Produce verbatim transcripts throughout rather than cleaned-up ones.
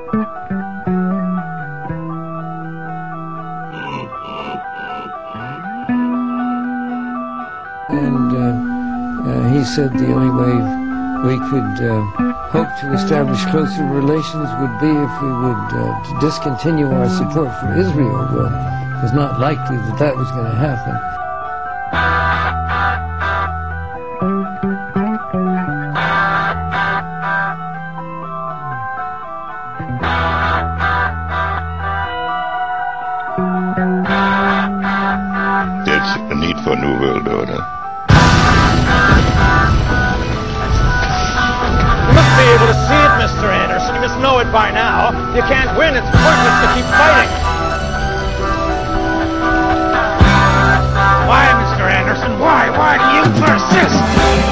And uh, uh, he said the only way we could uh, hope to establish closer relations would be if we would uh, discontinue our support for Israel. Well, it was not likely that that was going to happen. There's a need for a new world order. You must be able to see it, Mister Anderson. You must know it by now. You can't win. It's pointless to keep fighting. Why, Mister Anderson? Why? Why do you persist?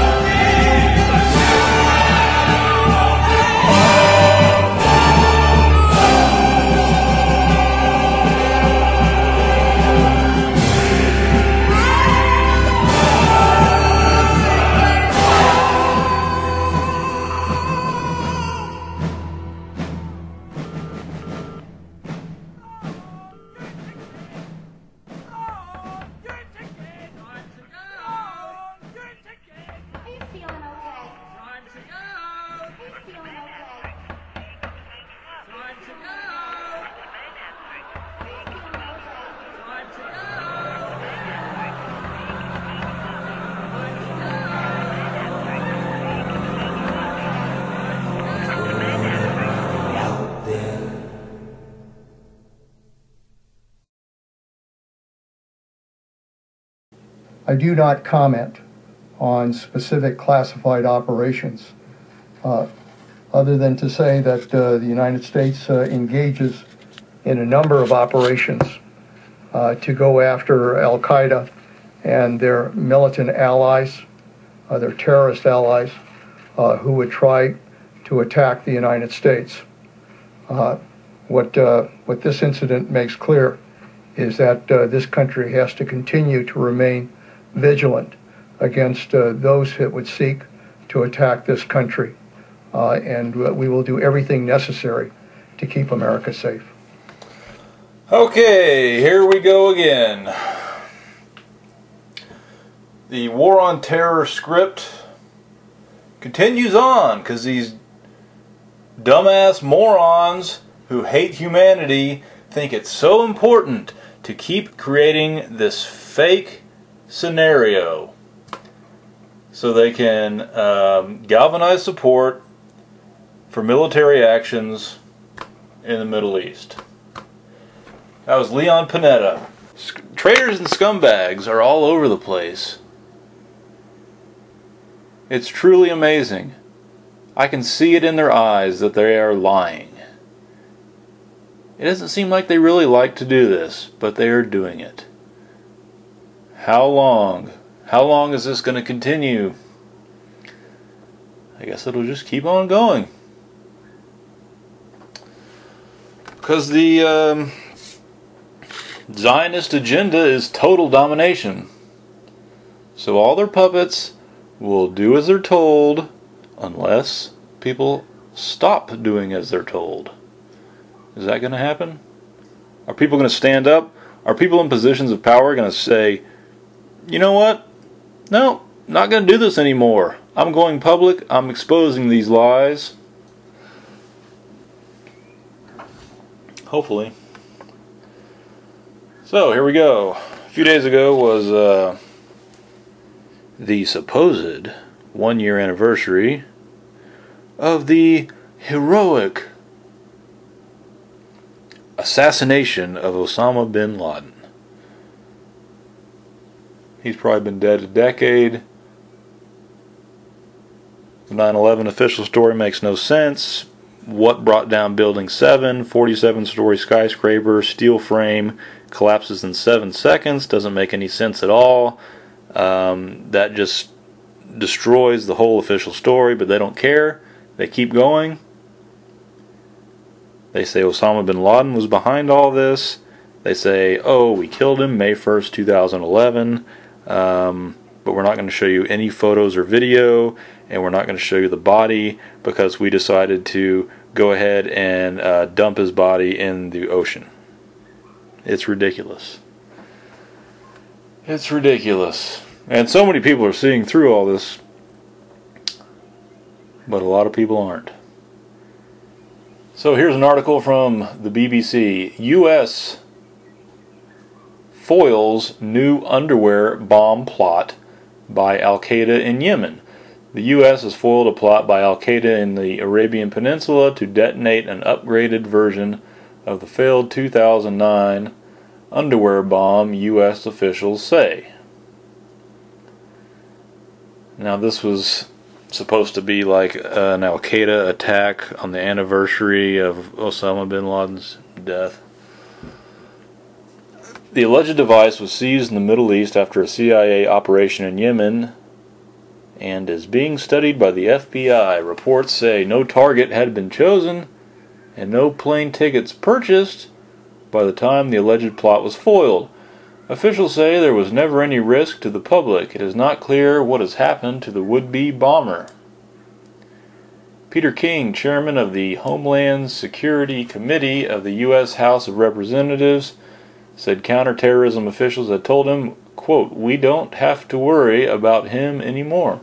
I do not comment on specific classified operations, uh, other than to say that uh, the United States uh, engages in a number of operations uh, to go after Al-Qaeda and their militant allies, uh, their terrorist allies, uh, who would try to attack the United States. Uh, what, uh, what this incident makes clear is that uh, this country has to continue to remain vigilant against uh, those that would seek to attack this country. Uh, and uh, we will do everything necessary to keep America safe. Okay, here we go again. The War on Terror script continues on because these dumbass morons who hate humanity think it's so important to keep creating this fake scenario so they can um, galvanize support for military actions in the Middle East. That was Leon Panetta. Traitors and scumbags are all over the place. It's truly amazing. I can see it in their eyes that they are lying. It doesn't seem like they really like to do this, but they are doing it. How long? How long is this going to continue? I guess it'll just keep on going. Because the um, Zionist agenda is total domination. So all their puppets will do as they're told unless people stop doing as they're told. Is that going to happen? Are people going to stand up? Are people in positions of power going to say, you know what? No, not going to do this anymore. I'm going public. I'm exposing these lies. Hopefully. So, here we go. A few days ago was uh, the supposed one-year anniversary of the heroic assassination of Osama bin Laden. He's probably been dead a decade. The nine eleven official story makes no sense. What brought down Building seven, forty-seven story skyscraper, steel frame, collapses in seven seconds, doesn't make any sense at all. Um, that just destroys the whole official story, but they don't care. They keep going. They say Osama bin Laden was behind all this. They say, oh, we killed him May first, two thousand eleven. Um, but we're not going to show you any photos or video, and we're not going to show you the body because we decided to go ahead and uh, dump his body in the ocean. It's ridiculous. It's ridiculous. And so many people are seeing through all this, but a lot of people aren't. So here's an article from the B B C. U S foils new underwear bomb plot by Al-Qaeda in Yemen. The U S has foiled a plot by Al-Qaeda in the Arabian Peninsula to detonate an upgraded version of the failed two thousand nine underwear bomb, U S officials say. Now this was supposed to be like an Al-Qaeda attack on the anniversary of Osama bin Laden's death. The alleged device was seized in the Middle East after a C I A operation in Yemen and is being studied by the F B I. Reports say no target had been chosen and no plane tickets purchased by the time the alleged plot was foiled. Officials say there was never any risk to the public. It is not clear what has happened to the would-be bomber. Peter King, chairman of the Homeland Security Committee of the U S House of Representatives, said counterterrorism officials had told him, quote, "We don't have to worry about him anymore."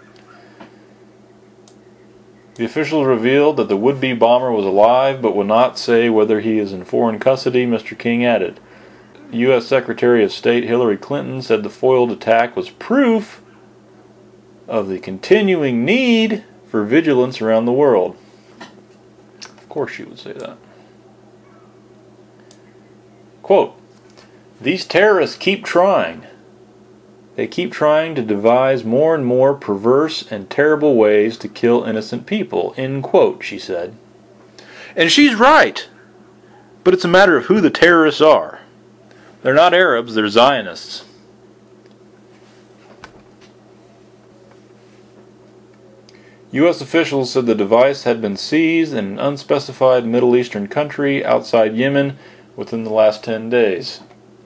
The officials revealed that the would-be bomber was alive but will not say whether he is in foreign custody, Mister King added. U S Secretary of State Hillary Clinton said the foiled attack was proof of the continuing need for vigilance around the world. Of course she would say that. Quote, "These terrorists keep trying. They keep trying to devise more and more perverse and terrible ways to kill innocent people," end quote, she said. And she's right. But it's a matter of who the terrorists are. They're not Arabs, they're Zionists. U S officials said the device had been seized in an unspecified Middle Eastern country outside Yemen within the last ten days.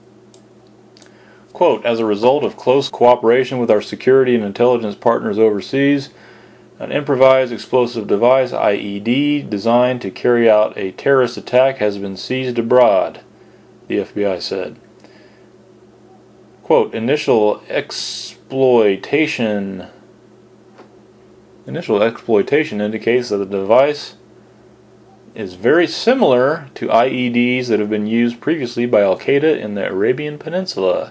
Quote, "As a result of close cooperation with our security and intelligence partners overseas, an improvised explosive device, I E D, designed to carry out a terrorist attack has been seized abroad," the F B I said. Quote, "Initial exploitation Initial exploitation indicates that the device is very similar to I E Ds that have been used previously by Al-Qaeda in the Arabian Peninsula."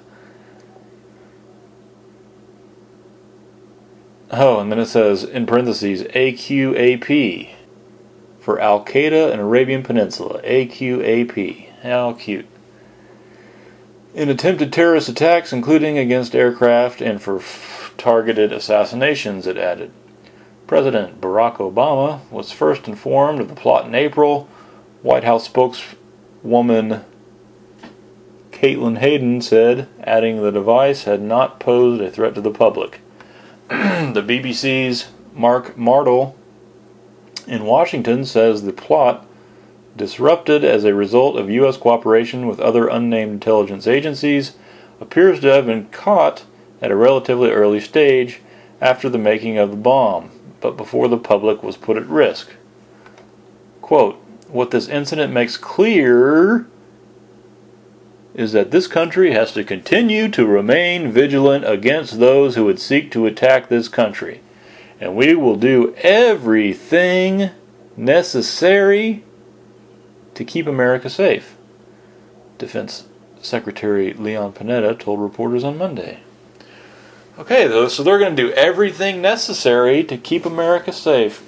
Oh, and then it says, in parentheses, A Q A P for Al-Qaeda and Arabian Peninsula. A Q A P. How cute. In attempted terrorist attacks, including against aircraft and for f targeted assassinations, it added. President Barack Obama was first informed of the plot in April. White House spokeswoman Caitlin Hayden said, adding the device had not posed a threat to the public. The B B C's Mark Martle in Washington says the plot, disrupted as a result of U S cooperation with other unnamed intelligence agencies, appears to have been caught at a relatively early stage after the making of the bomb, but before the public was put at risk. Quote, "What this incident makes clear is that this country has to continue to remain vigilant against those who would seek to attack this country, and we will do everything necessary to keep America safe," Defense Secretary Leon Panetta told reporters on Monday. Okay, so they're going to do everything necessary to keep America safe.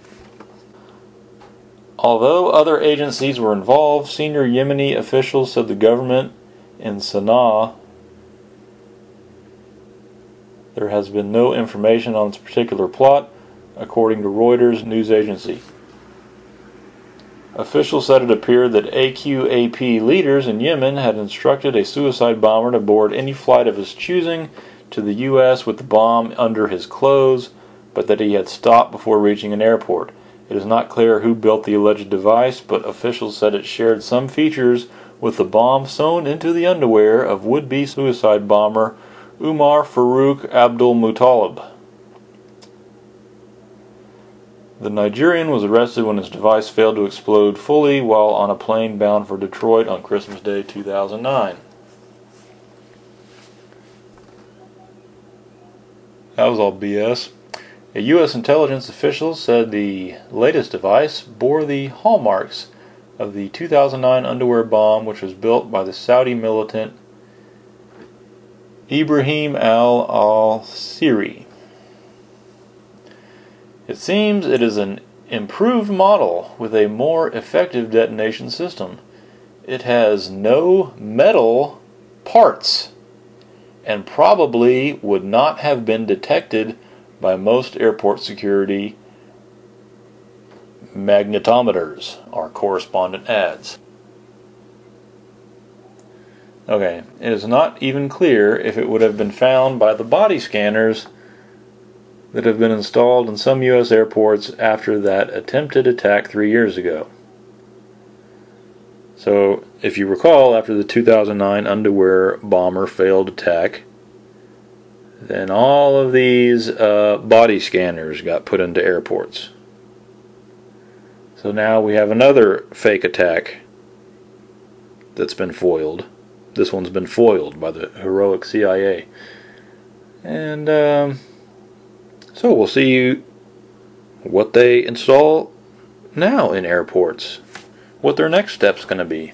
Although other agencies were involved, senior Yemeni officials said the government in Sana'a, there has been no information on this particular plot, according to Reuters news agency. Officials said it appeared that A Q A P leaders in Yemen had instructed a suicide bomber to board any flight of his choosing to the U S with the bomb under his clothes, but that he had stopped before reaching an airport. It is not clear who built the alleged device, but officials said it shared some features with the bomb sewn into the underwear of would-be suicide bomber Umar Farouk Abdul Muttalib. The Nigerian was arrested when his device failed to explode fully while on a plane bound for Detroit on Christmas Day two thousand nine. That was all B S. A U S intelligence official said the latest device bore the hallmarks of the two thousand nine underwear bomb, which was built by the Saudi militant Ibrahim al-Siri. It seems it is an improved model with a more effective detonation system. It has no metal parts and probably would not have been detected by most airport security magnetometers, our correspondent adds. Okay, it is not even clear if it would have been found by the body scanners that have been installed in some U S airports after that attempted attack three years ago. So, if you recall, after the two thousand nine underwear bomber failed attack, then all of these uh, body scanners got put into airports. So now we have another fake attack that's been foiled. This one's been foiled by the heroic C I A. And um, so we'll see what they install now in airports, what their next step's going to be.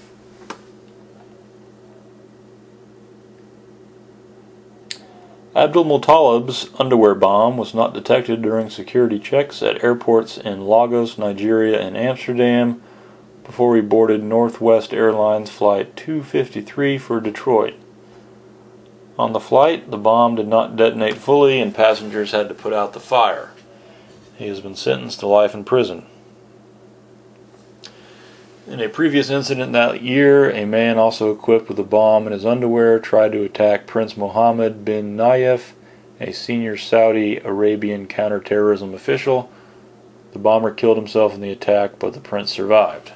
Abdul Muttalib's underwear bomb was not detected during security checks at airports in Lagos, Nigeria, and Amsterdam before he boarded Northwest Airlines Flight two fifty-three for Detroit. On the flight, the bomb did not detonate fully and passengers had to put out the fire. He has been sentenced to life in prison. In a previous incident that year, a man also equipped with a bomb in his underwear tried to attack Prince Mohammed bin Nayef, a senior Saudi Arabian counterterrorism official. The bomber killed himself in the attack, but the prince survived.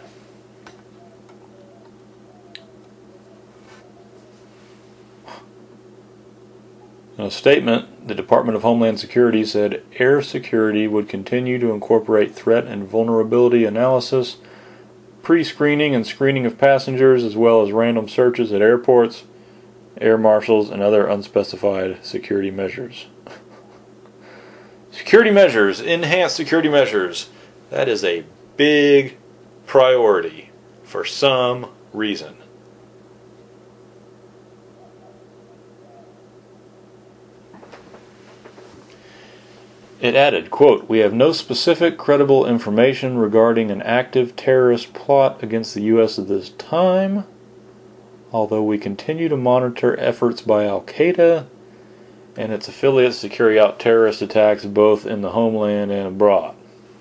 In a statement, the Department of Homeland Security said air security would continue to incorporate threat and vulnerability analysis, pre-screening and screening of passengers, as well as random searches at airports, air marshals, and other unspecified security measures. Security measures, enhanced security measures. That is a big priority for some reason. It added, quote, "We have no specific credible information regarding an active terrorist plot against the U S at this time, although we continue to monitor efforts by Al-Qaeda and its affiliates to carry out terrorist attacks both in the homeland and abroad."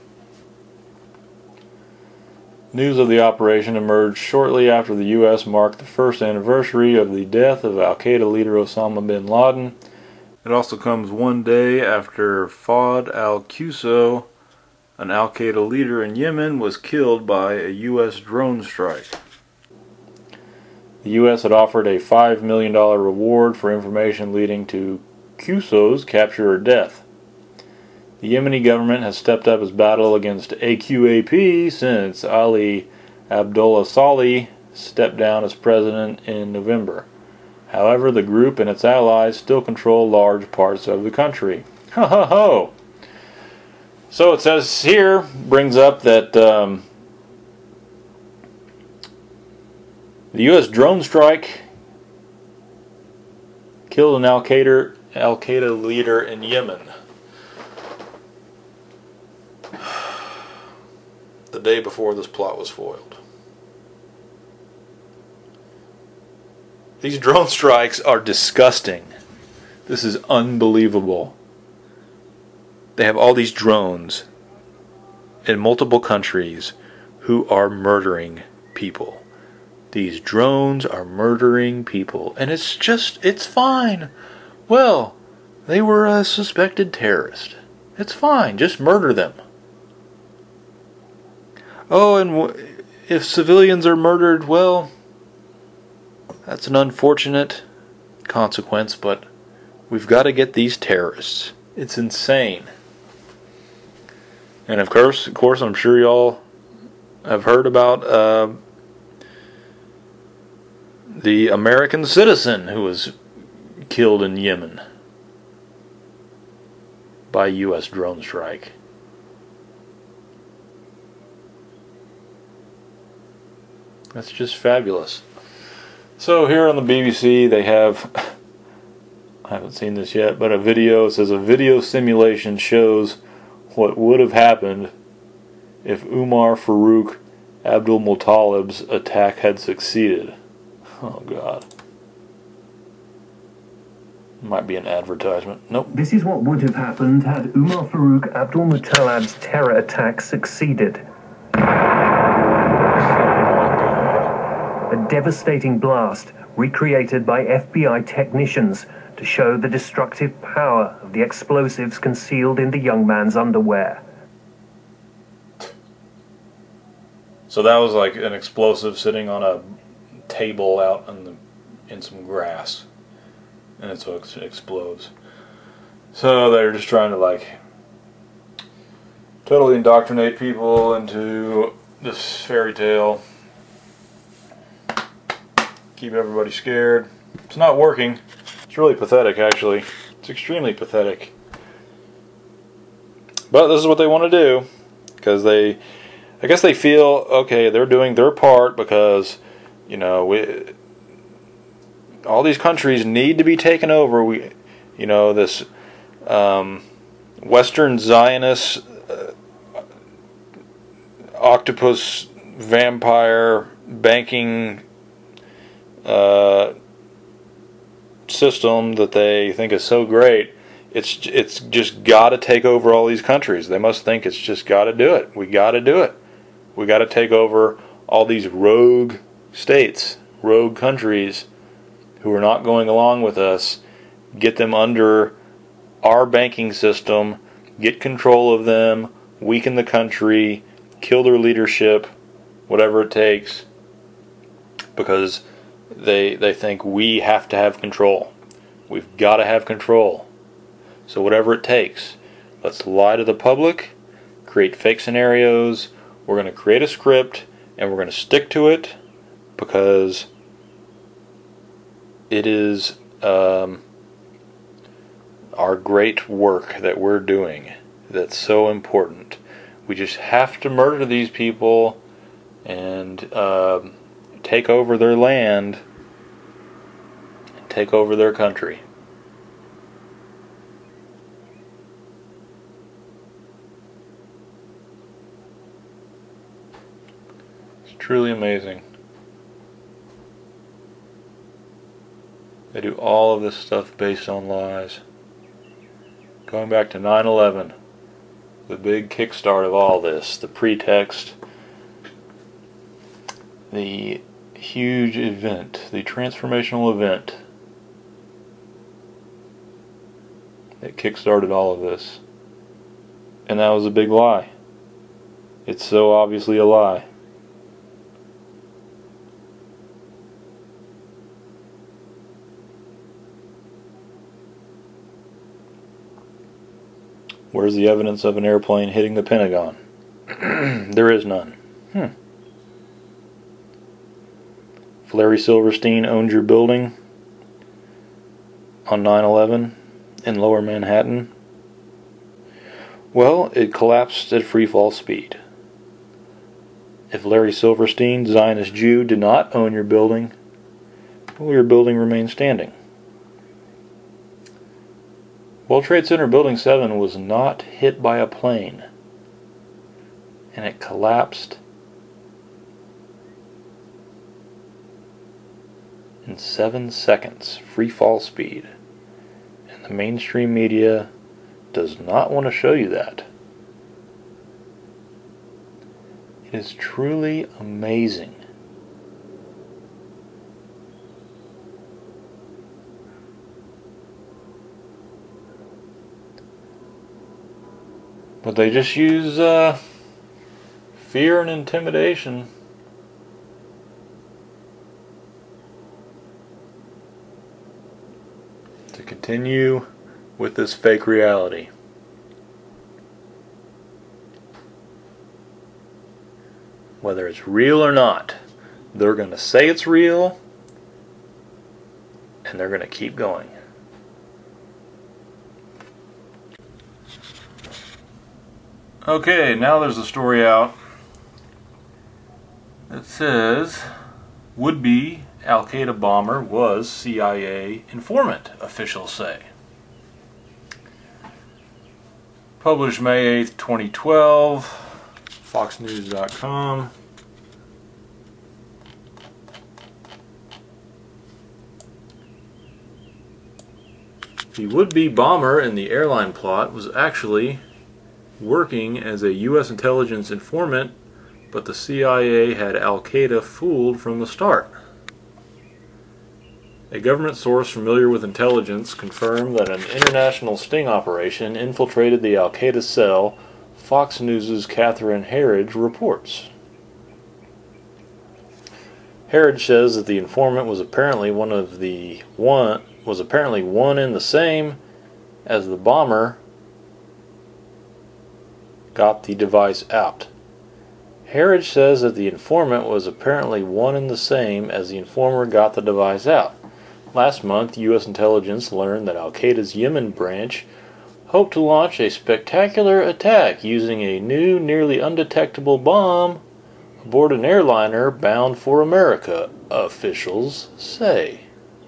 News of the operation emerged shortly after the U S marked the first anniversary of the death of Al-Qaeda leader Osama bin Laden. It also comes one day after Fahd al-Qusay, an Al-Qaeda leader in Yemen, was killed by a U S drone strike. The U S had offered a five million dollars reward for information leading to Qusay's capture or death. The Yemeni government has stepped up its battle against A Q A P since Ali Abdullah Saleh stepped down as president in November. However, the group and its allies still control large parts of the country. Ho ho ho! So it says here, brings up that um, the U S drone strike killed an Al-Qaeda Al-Qaeda leader in Yemen. The day before this plot was foiled. These drone strikes are disgusting. This is unbelievable. They have all these drones in multiple countries who are murdering people. These drones are murdering people. And it's just, it's fine. Well, they were a suspected terrorist. It's fine. Just murder them. Oh, and w- if civilians are murdered, well, that's an unfortunate consequence, but We've got to get these terrorists. It's insane. And of course, of course, I'm sure y'all have heard about uh, the American citizen who was killed in Yemen by a U S drone strike. That's just fabulous. So here on the B B C they have, I haven't seen this yet, but a video, it says a video simulation shows what would have happened if Umar Farouk Abdul Muttalib's attack had succeeded. Oh God. Might be an advertisement. Nope. This is what would have happened had Umar Farouk Abdul Muttalib's terror attack succeeded. A devastating blast recreated by F B I technicians to show the destructive power of the explosives concealed in the young man's underwear. So that was like an explosive sitting on a table out in the in some grass, and it's what explodes. So they're just trying to like totally indoctrinate people into this fairy tale, keep everybody scared. It's not working. It's really pathetic, actually. It's extremely pathetic. But this is what they want to do, because they, I guess they feel, okay, they're doing their part because, you know, we, all these countries need to be taken over. We, you know, this um, Western Zionist uh, octopus vampire banking uh, system that they think is so great. It's it's just got to take over all these countries. They must think it's just got to do it. We got to do it. We got to take over all these rogue states, rogue countries who are not going along with us, get them under our banking system, get control of them, weaken the country, kill their leadership, whatever it takes, because they they think we have to have control. We've got to have control. So whatever it takes, let's lie to the public, create fake scenarios. We're going to create a script and we're going to stick to it because it is um, our great work that we're doing that's so important. We just have to murder these people and uh, take over their land, take over their country. Truly amazing. They do all of this stuff based on lies. Going back to nine eleven, the big kickstart of all this, the pretext, the huge event, the transformational event that kickstarted all of this. And that was a big lie. It's so obviously a lie. Where's the evidence of an airplane hitting the Pentagon? There is none. Hmm. If Larry Silverstein owned your building on nine eleven in Lower Manhattan, well, it collapsed at free fall speed. If Larry Silverstein, Zionist Jew, did not own your building, well, your building remained standing. World Trade Center Building seven was not hit by a plane, and it collapsed in seven seconds, free fall speed. And the mainstream media does not want to show you that. It is truly amazing. But they just use uh, fear and intimidation to continue continue with this fake reality. Whether it's real or not, they're going to say it's real, and they're going to keep going. Okay, now there's a story out that says would-be Al-Qaeda bomber was C I A informant, officials say. Published May eighth, twenty twelve, fox news dot com. The would-be bomber in the airline plot was actually working as a U S intelligence informant, but the C I A had Al-Qaeda fooled from the start. A government source familiar with intelligence confirmed that an international sting operation infiltrated the Al-Qaeda cell, Fox News' Catherine Herridge reports. Herridge says that the informant was apparently one of the one was apparently one and the same as the bomber got the device out. Herridge says that the informant was apparently one and the same as the informer got the device out. Last month, U S intelligence learned that Al-Qaeda's Yemen branch hoped to launch a spectacular attack using a new, nearly undetectable bomb aboard an airliner bound for America, officials say.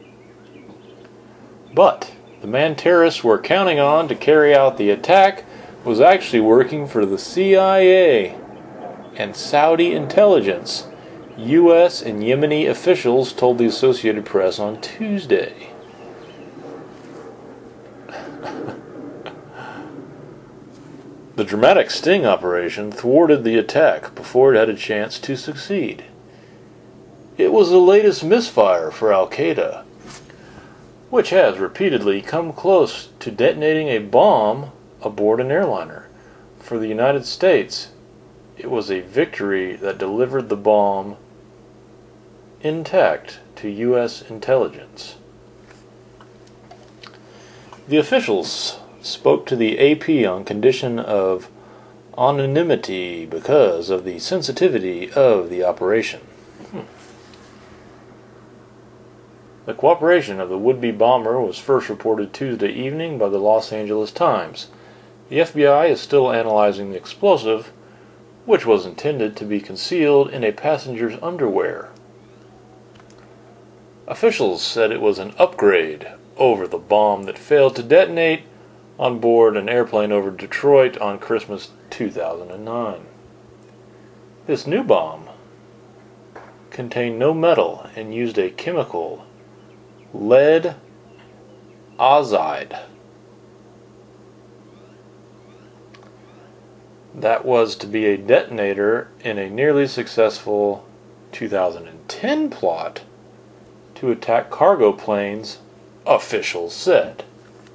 But the man terrorists were counting on to carry out the attack was actually working for the C I A and Saudi intelligence, U S and Yemeni officials told the Associated Press on Tuesday. The dramatic sting operation thwarted the attack before it had a chance to succeed. It was the latest misfire for Al-Qaeda, which has repeatedly come close to detonating a bomb aboard an airliner. For the United States, it was a victory that delivered the bomb intact to U S intelligence. The officials spoke to the A P on condition of anonymity because of the sensitivity of the operation. Hmm. The cooperation of the would-be bomber was first reported Tuesday evening by the Los Angeles Times. The F B I is still analyzing the explosive, which was intended to be concealed in a passenger's underwear. Officials said it was an upgrade over the bomb that failed to detonate on board an airplane over Detroit on Christmas two thousand nine. This new bomb contained no metal and used a chemical, lead oxide, that was to be a detonator in a nearly successful two thousand ten plot to attack cargo planes, officials said.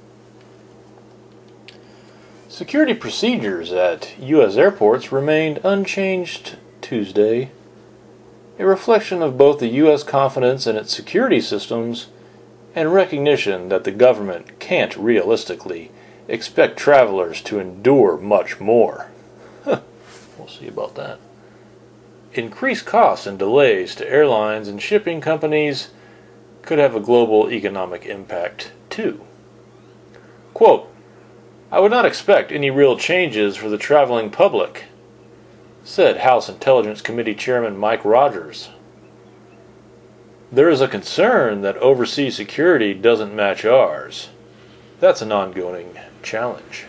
Security procedures at U S airports remained unchanged Tuesday, a reflection of both the U S confidence in its security systems and recognition that the government can't realistically expect travelers to endure much more. We'll see about that. Increased costs and delays to airlines and shipping companies could have a global economic impact, too. Quote, "I would not expect any real changes for the traveling public," said House Intelligence Committee Chairman Mike Rogers. "There is a concern that overseas security doesn't match ours. That's an ongoing challenge."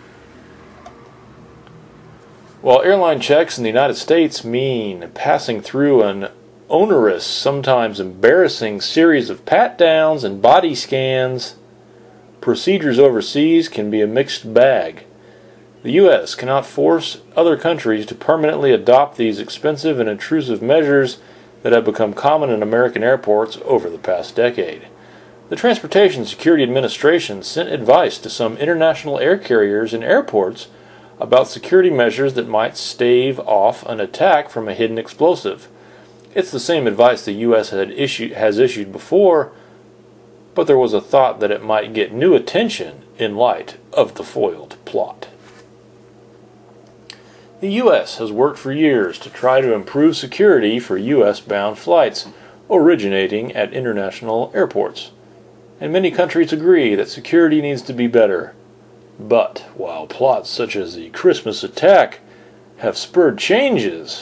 While airline checks in the United States mean passing through an onerous, sometimes embarrassing series of pat-downs and body scans, procedures overseas can be a mixed bag. The U S cannot force other countries to permanently adopt these expensive and intrusive measures that have become common in American airports over the past decade. The Transportation Security Administration sent advice to some international air carriers and airports about security measures that might stave off an attack from a hidden explosive. It's the same advice the U S had issued, has issued before, but there was a thought that it might get new attention in light of the foiled plot. The U S has worked for years to try to improve security for U S-bound flights originating at international airports, and many countries agree that security needs to be better. But while plots such as the Christmas attack have spurred changes,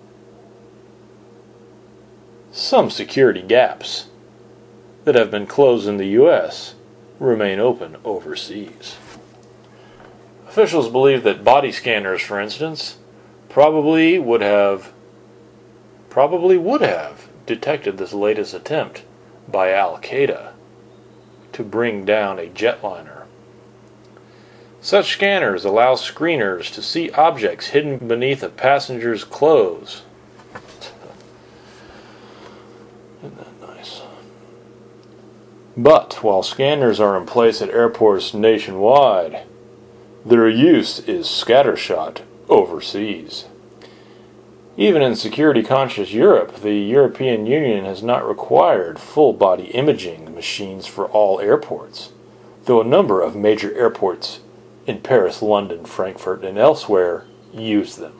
some security gaps that have been closed in the U S remain open overseas. Officials believe that body scanners, for instance, probably would have probably would have detected this latest attempt by Al-Qaeda to bring down a jetliner. Such scanners allow screeners to see objects hidden beneath a passenger's clothes. Isn't that nice? But while scanners are in place at airports nationwide, their use is scattershot overseas. Even in security-conscious Europe, the European Union has not required full-body imaging machines for all airports, though a number of major airports in Paris, London, Frankfurt, and elsewhere use them.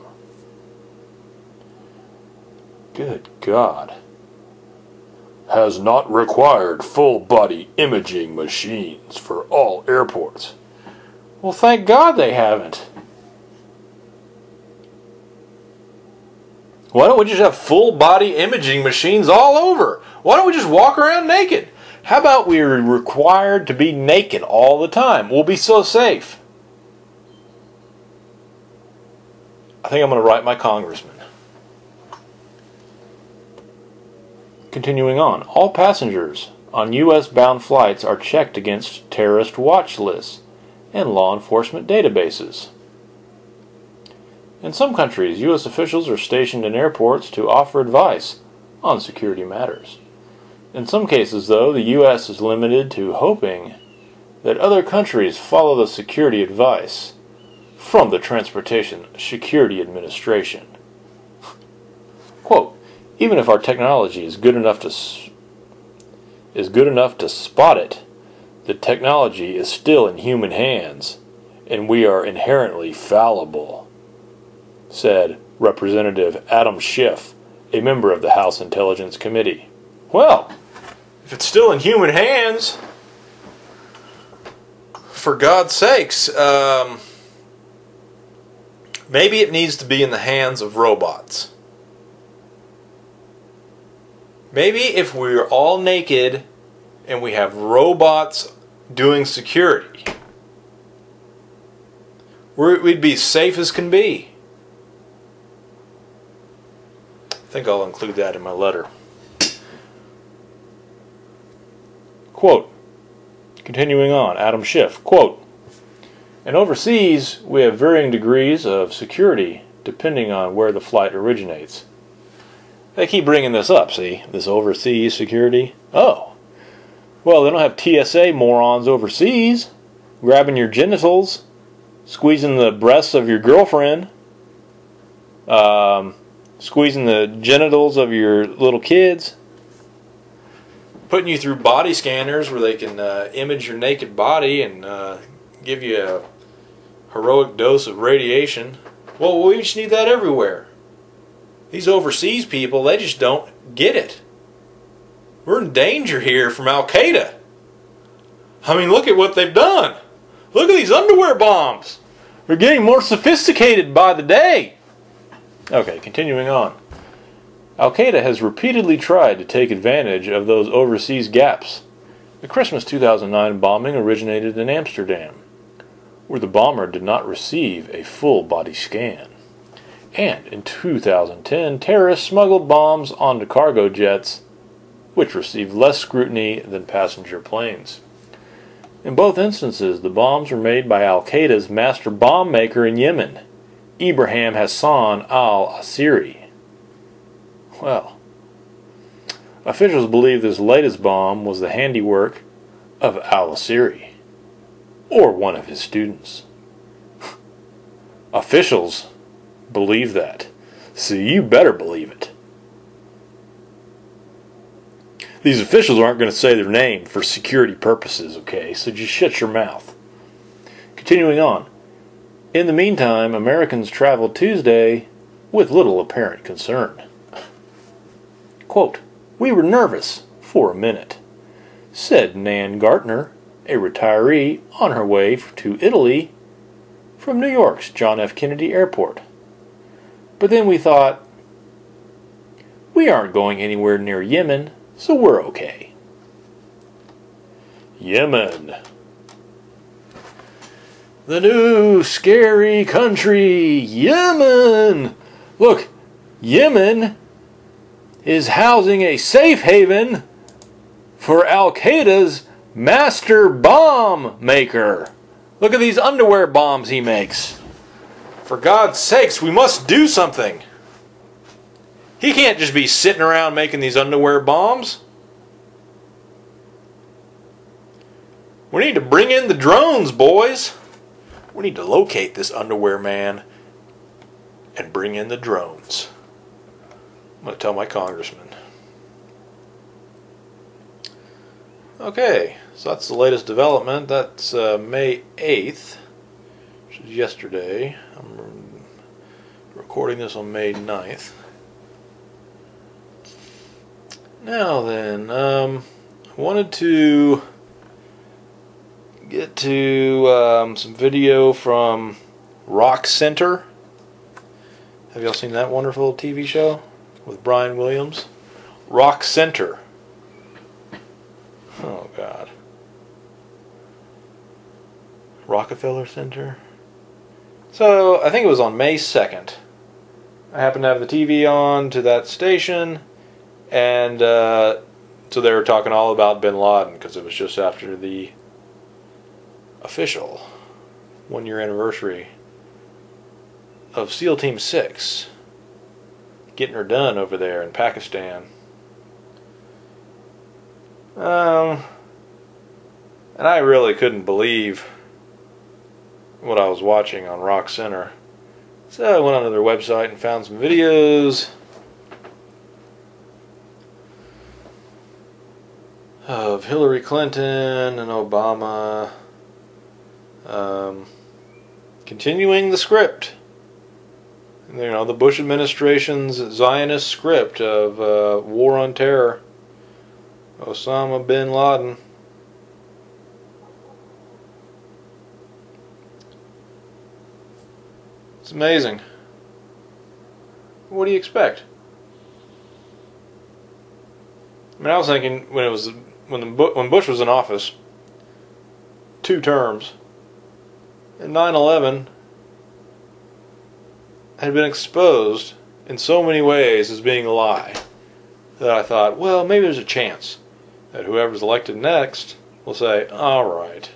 Good God. Has not required full-body imaging machines for all airports. Well, thank God they haven't. Why don't we just have full-body imaging machines all over? Why don't we just walk around naked? How about we're required to be naked all the time? We'll be so safe. I think I'm going to write my congressman. Continuing on, all passengers on U S-bound flights are checked against terrorist watch lists and law enforcement databases. In some countries, U S officials are stationed in airports to offer advice on security matters. In some cases, though, the U S is limited to hoping that other countries follow the security advice from the Transportation Security Administration. Quote, even if our technology is good enough to is good enough to spot it, the technology is still in human hands, and we are inherently fallible, said Representative Adam Schiff, a member of the House Intelligence Committee. Well, if it's still in human hands, for God's sakes, um, maybe it needs to be in the hands of robots. Maybe if we're all naked and we have robots doing security, we're, we'd be safe as can be. I think I'll include that in my letter. Quote, continuing on, Adam Schiff, quote, and overseas we have varying degrees of security depending on where the flight originates. They keep bringing this up, see, this overseas security. Oh, well, they don't have T S A morons overseas grabbing your genitals, squeezing the breasts of your girlfriend, um, squeezing the genitals of your little kids, putting you through body scanners where they can uh, image your naked body and uh, give you a heroic dose of radiation. Well, we just need that everywhere. These overseas people, they just don't get it. We're in danger here from Al-Qaeda. I mean, look at what they've done. Look at these underwear bombs. They're getting more sophisticated by the day. Okay, continuing on. Al-Qaeda has repeatedly tried to take advantage of those overseas gaps. The Christmas two thousand nine bombing originated in Amsterdam, where the bomber did not receive a full body scan. And in two thousand ten, terrorists smuggled bombs onto cargo jets, which received less scrutiny than passenger planes. In both instances, the bombs were made by Al-Qaeda's master bomb maker in Yemen, Ibrahim Hassan al-Asiri. Well, officials believe this latest bomb was the handiwork of al-Asiri, or one of his students. Officials believe that, so you better believe it. These officials aren't going to say their name for security purposes, okay? So just shut your mouth. Continuing on. In the meantime, Americans traveled Tuesday with little apparent concern. Quote, "We were nervous for a minute," said Nan Gartner, a retiree on her way to Italy from New York's John F. Kennedy Airport. "But then we thought, we aren't going anywhere near Yemen, so we're okay." Yemen. The new scary country, Yemen. Look, Yemen is housing a safe haven for Al-Qaeda's master bomb maker. Look at these underwear bombs he makes. For God's sakes, we must do something. He can't just be sitting around making these underwear bombs. We need to bring in the drones, boys. We need to locate this underwear man and bring in the drones. I'm going to tell my congressman. Okay, so that's the latest development. That's uh, May eighth, which is yesterday. I'm recording this on May ninth. Now then, um, I wanted to get to um, some video from Rock Center. Have y'all seen that wonderful T V show with Brian Williams? Rock Center. Oh God. Rockefeller Center. So I think it was on May second. I happened to have the T V on to that station, and uh, so they were talking all about Bin Laden because it was just after the official one year anniversary of SEAL Team six getting her done over there in Pakistan. Um, and I really couldn't believe what I was watching on Rock Center. So I went onto their website and found some videos of Hillary Clinton and Obama um, continuing the script. You know, the Bush administration's Zionist script of uh, war on terror. Osama bin Laden. It's amazing. What do you expect? I mean, I was thinking when it was when the when Bush was in office, two terms, and nine eleven had been exposed in so many ways as being a lie that I thought, well, maybe there's a chance that whoever's elected next will say, all right.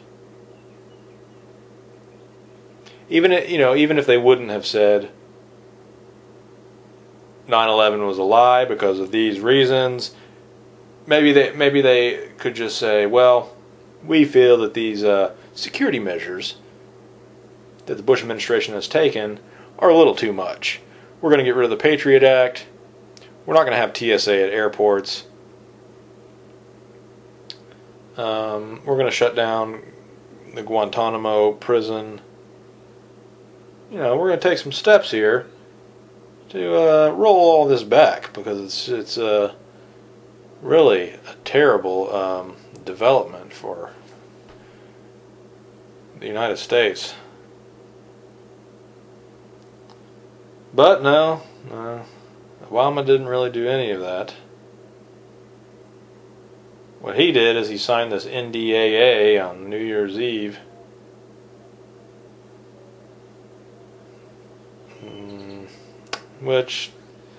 Even if, you know, even if they wouldn't have said nine eleven was a lie because of these reasons, maybe they maybe they could just say, well, we feel that these uh, security measures that the Bush administration has taken are a little too much. We're going to get rid of the Patriot Act. We're not going to have T S A at airports. Um, we're going to shut down the Guantanamo prison. You know, we're going to take some steps here to uh, roll all this back because it's it's uh, really a terrible um, development for the United States. But no, no, Obama didn't really do any of that. What he did is he signed this N D A A on New Year's Eve. Mm, which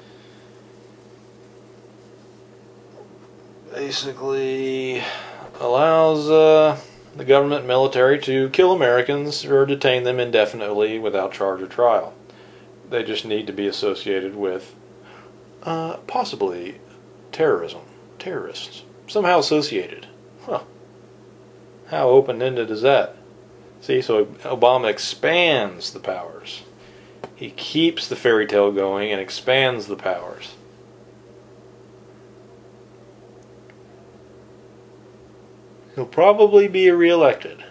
basically allows uh, the government military to kill Americans or detain them indefinitely without charge or trial. They just need to be associated with uh, possibly terrorism, terrorists, somehow associated. Huh. How open-ended is that? See, so Obama expands the powers. He keeps the fairy tale going and expands the powers. He'll probably be reelected.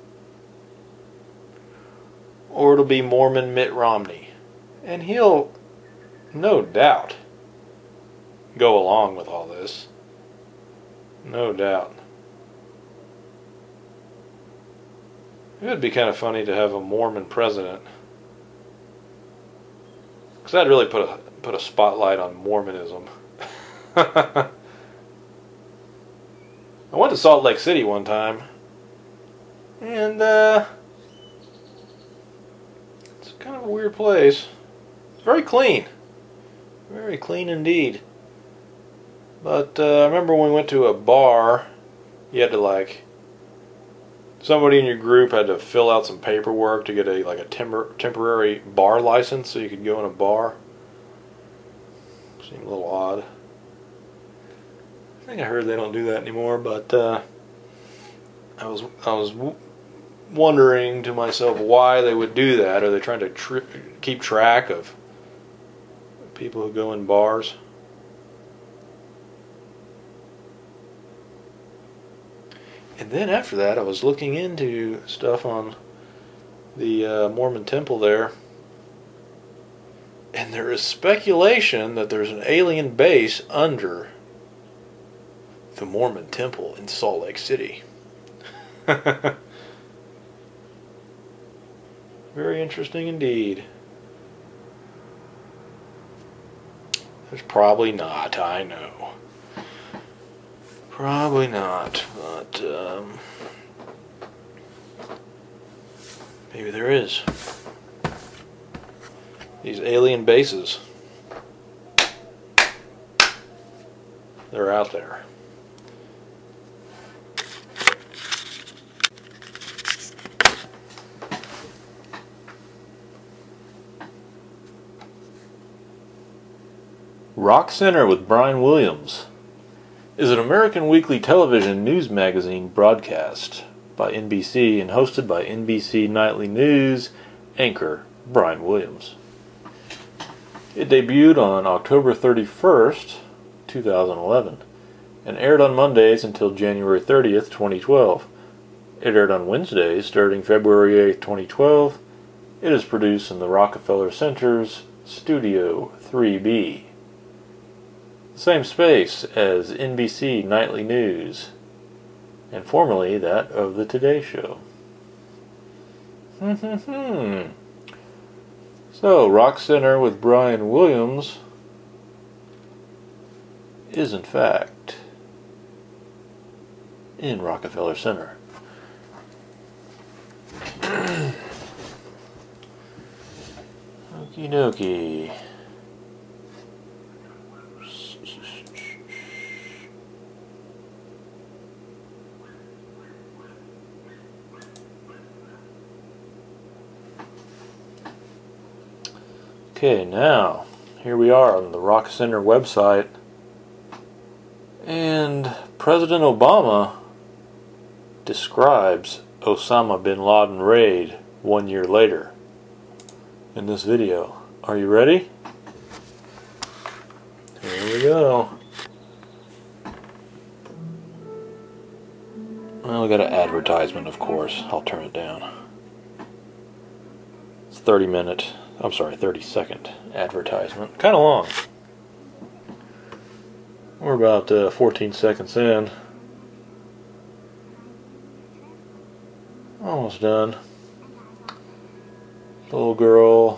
Or it'll be Mormon Mitt Romney. And he'll, no doubt, go along with all this. No doubt. It would be kind of funny to have a Mormon president. Because that'd really put a, put a spotlight on Mormonism. I went to Salt Lake City one time. And, uh... it's kind of a weird place. It's very clean. Very clean indeed. But uh, I remember when we went to a bar, you had to like, somebody in your group had to fill out some paperwork to get a like a temper, temporary bar license so you could go in a bar. Seemed a little odd. I think I heard they don't do that anymore, but uh, I was I was w wondering to myself why they would do that. Are they trying to tr keep track of people who go in bars? And then after that, I was looking into stuff on the uh, Mormon temple there. And there is speculation that there's an alien base under the Mormon temple in Salt Lake City. Very interesting indeed. There's probably not, I know. Probably not, but um, maybe there is. These alien bases, they're out there. Rock Center with Brian Williams is an American weekly television news magazine broadcast by N B C and hosted by N B C Nightly News anchor Brian Williams. It debuted on October thirty-first, two thousand eleven, and aired on Mondays until January thirtieth, twenty twelve. It aired on Wednesdays starting February eighth, twenty twelve. It is produced in the Rockefeller Center's Studio three B. The same space as N B C Nightly News, and formerly that of the Today Show. Hmm. So, Rock Center with Brian Williams is in fact in Rockefeller Center. Okie dokie. Okay, now, here we are on the Rock Center website, and President Obama describes Osama bin Laden raid one year later in this video. Are you ready? Here we go. Well, we got an advertisement, of course. I'll turn it down. It's thirty minute. I'm sorry, thirty second advertisement. Kind of long. We're about uh, fourteen seconds in. Almost done. The little girl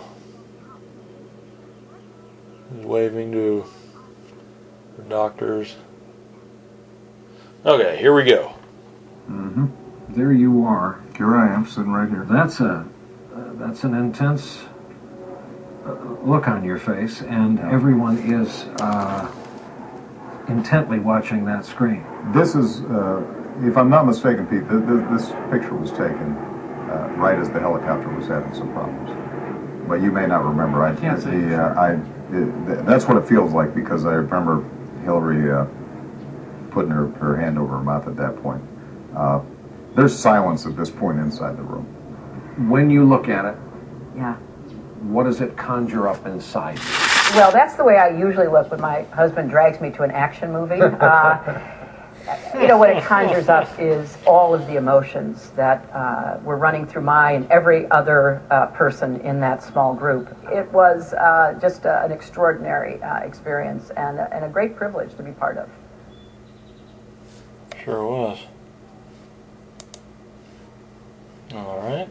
is waving to the doctors. Okay, here we go. Mm-hmm. There you are. Here I am, sitting right here. That's a, uh, that's an intense look on your face, and everyone is uh, intently watching that screen. This is, uh, if I'm not mistaken, Pete, th th this picture was taken uh, right as the helicopter was having some problems. But you may not remember. I can't see. The, uh, I, it, that's what it feels like, because I remember Hillary uh, putting her, her hand over her mouth at that point. Uh, there's silence at this point inside the room. When you look at it, yeah. What does it conjure up inside you? Well, that's the way I usually look when my husband drags me to an action movie. Uh, you know, what it conjures up is all of the emotions that uh, were running through my and every other uh, person in that small group. It was uh, just uh, an extraordinary uh, experience and, and a great privilege to be part of. Sure was. All right.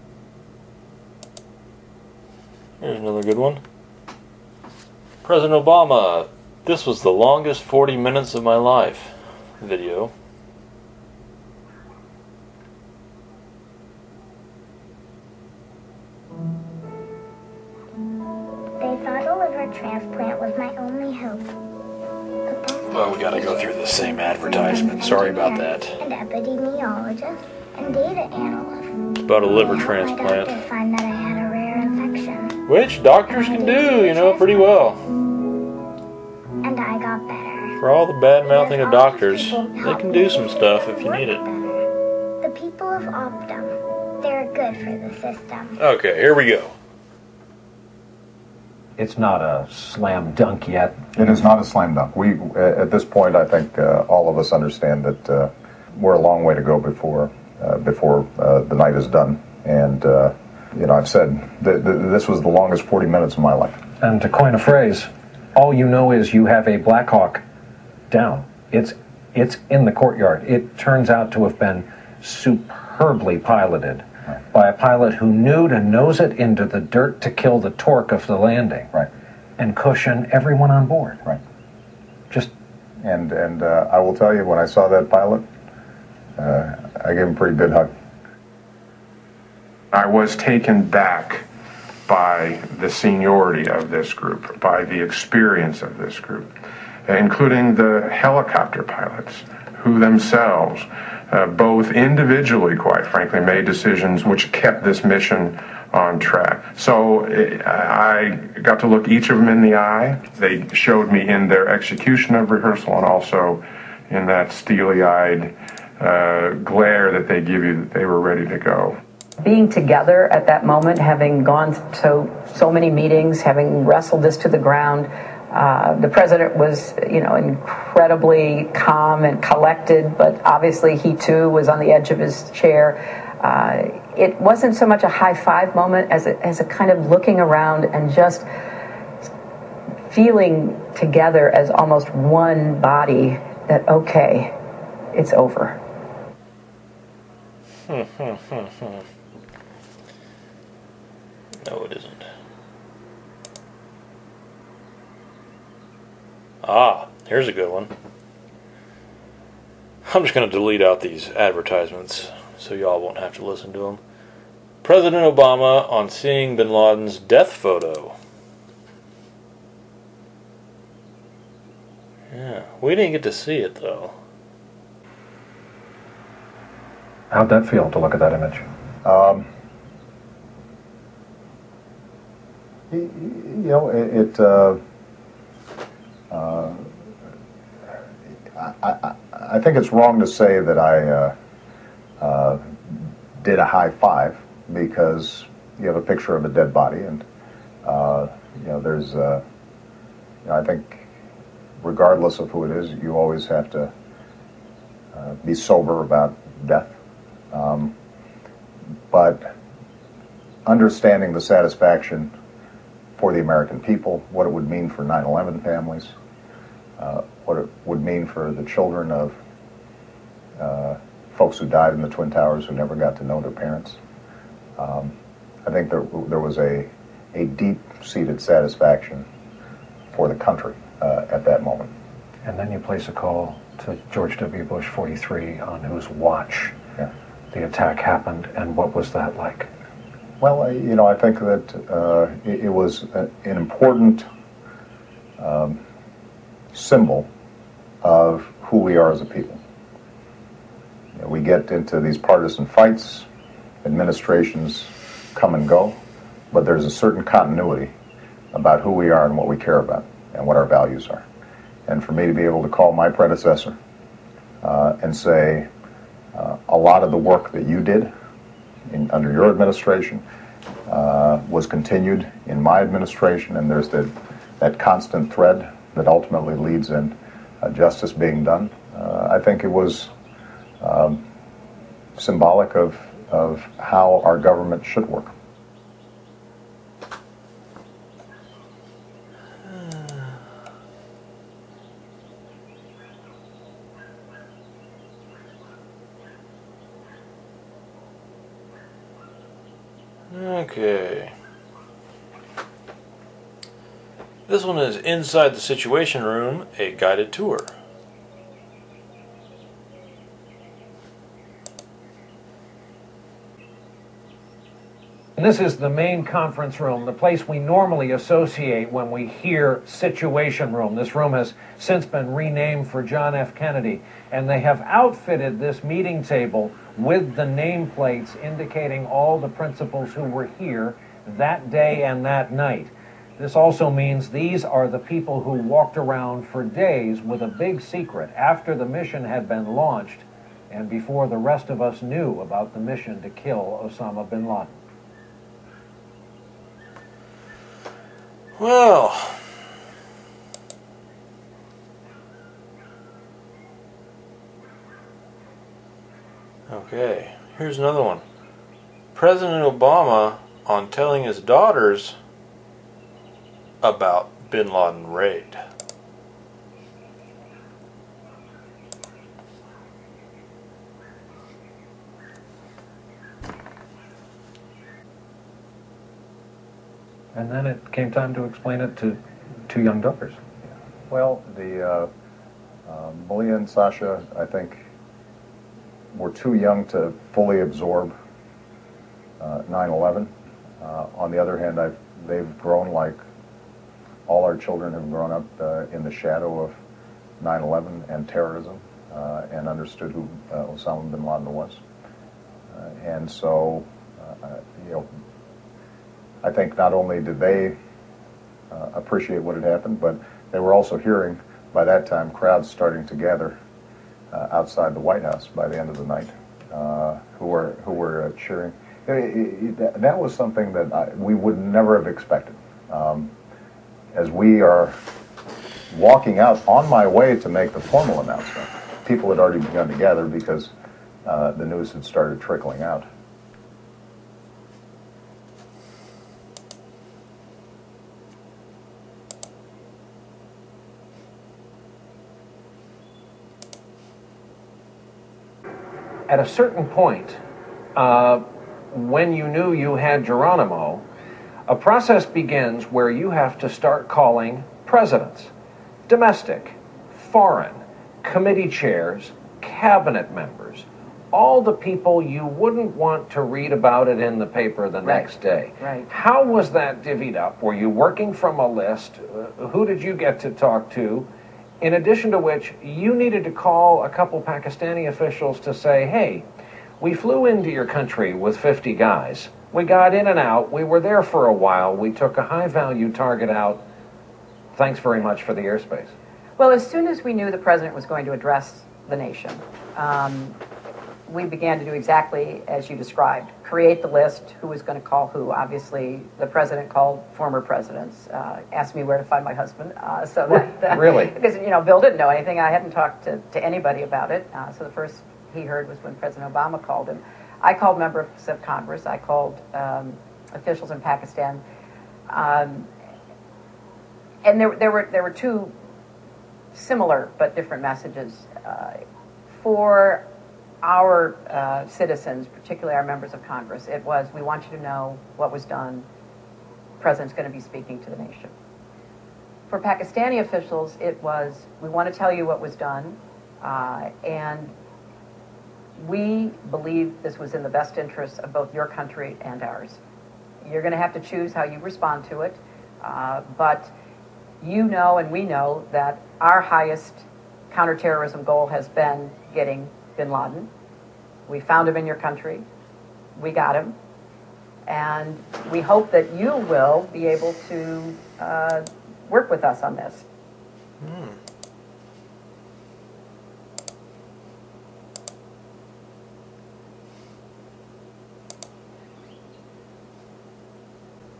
Here's another good one. President Obama, this was the longest forty minutes of my life. Video. They thought a liver transplant was my only hope. Well, we gotta go through the same advertisement. Sorry about that. An epidemiologist and data analyst. It's about a liver My transplant. doctor find that I had a rare infection. Which doctors can do, you know, pretty well. And I got better. For all the bad-mouthing of doctors, they can do some stuff if you need it. The people of Optum, they're good for the system. Okay, here we go. It's not a slam dunk yet. It is not a slam dunk. We, at this point, I think uh, all of us understand that uh, we're a long way to go before uh, before uh, the night is done. And uh, you know, I've said that this was the longest forty minutes of my life. And to coin a phrase, all you know is you have a Black Hawk down. It's it's in the courtyard. It turns out to have been superbly piloted right. by a pilot who knew to nose it into the dirt to kill the torque of the landing, right, and cushion everyone on board. Right. Just and and uh, I will tell you, when I saw that pilot, uh, I gave him a pretty good hug. I was taken back by the seniority of this group, by the experience of this group, including the helicopter pilots, who themselves, uh, both individually, quite frankly, made decisions which kept this mission on track. So I got to look each of them in the eye. They showed me in their execution of rehearsal and also in that steely-eyed uh, glare that they give you that they were ready to go. Being together at that moment, having gone to so many meetings, having wrestled this to the ground, uh, the president was, you know, incredibly calm and collected, but obviously he too was on the edge of his chair. Uh, it wasn't so much a high five moment as a, as a kind of looking around and just feeling together as almost one body that, okay, it's over. No, it isn't. Ah, here's a good one. I'm just going to delete out these advertisements so y'all won't have to listen to them. President Obama on seeing bin Laden's death photo. Yeah, we didn't get to see it though. How'd that feel to look at that image? Um, you know, it. it uh, uh, I, I, I think it's wrong to say that I uh, uh, did a high five, because you have a picture of a dead body, and uh, you know, there's. Uh, you know, I think, regardless of who it is, you always have to uh, be sober about death. Um, but understanding the satisfaction for the American people, what it would mean for nine eleven families, uh, what it would mean for the children of uh, folks who died in the Twin Towers who never got to know their parents. Um, I think there, there was a, a deep-seated satisfaction for the country uh, at that moment. And then you place a call to George W. Bush, forty-three, on whose watch yeah. the attack happened, and what was that like? Well, you know, I think that uh, it, it was a, an important um, symbol of who we are as a people. You know, we get into these partisan fights, administrations come and go, but there's a certain continuity about who we are and what we care about and what our values are. And for me to be able to call my predecessor uh, and say, uh, a lot of the work that you did in, under your administration uh, was continued in my administration, and there's the, that constant thread that ultimately leads in uh, justice being done. uh, I think it was um, symbolic of, of how our government should work. Okay. This one is Inside the Situation Room, a guided tour. And this is the main conference room, the place we normally associate when we hear Situation Room. This room has since been renamed for John F. Kennedy, and they have outfitted this meeting table with the nameplates indicating all the principals who were here that day and that night. This also means these are the people who walked around for days with a big secret after the mission had been launched and before the rest of us knew about the mission to kill Osama bin Laden. Well, okay, here's another one. President Obama on telling his daughters about bin Laden raid. And then it came time to explain it to two young daughters. Well, the uh, uh, Malia and Sasha, I think, were too young to fully absorb uh, nine eleven. Uh, on the other hand, I've, they've grown like all our children have grown up uh, in the shadow of nine eleven and terrorism uh, and understood who uh, Osama bin Laden was. Uh, and so, uh, you know, I think not only did they uh, appreciate what had happened, but they were also hearing, by that time, crowds starting to gather uh, outside the White House by the end of the night, uh, who were who were uh, cheering. It, it, it, that was something that I, we would never have expected. Um, as we are walking out on my way to make the formal announcement, people had already begun to gather because uh, the news had started trickling out. At a certain point, uh, when you knew you had Geronimo, a process begins where you have to start calling presidents, domestic, foreign, committee chairs, cabinet members, all the people you wouldn't want to read about it in the paper the Right. next day. Right. How was that divvied up? Were you working from a list? Uh, who did you get to talk to? In addition to which, you needed to call a couple Pakistani officials to say, hey, we flew into your country with fifty guys. We got in and out. We were there for a while. We took a high-value target out. Thanks very much for the airspace. Well, as soon as we knew the president was going to address the nation, um, we began to do exactly as you described. Create the list, who was going to call who. Obviously, the president called former presidents, uh, asked me where to find my husband. Uh, so that, uh, Really? Because, you know, Bill didn't know anything. I hadn't talked to, to anybody about it. Uh, so the first he heard was when President Obama called him. I called members of Congress. I called um, officials in Pakistan. Um, and there, there, were, there were two similar but different messages. Uh, for our uh, citizens, particularly our members of Congress, it was, we want you to know what was done. The president's going to be speaking to the nation. For Pakistani officials, it was, we want to tell you what was done, uh, and we believe this was in the best interest of both your country and ours. You're going to have to choose how you respond to it, uh, but you know and we know that our highest counterterrorism goal has been getting bin Laden. We found him in your country. We got him. And we hope that you will be able to uh, work with us on this. Hmm.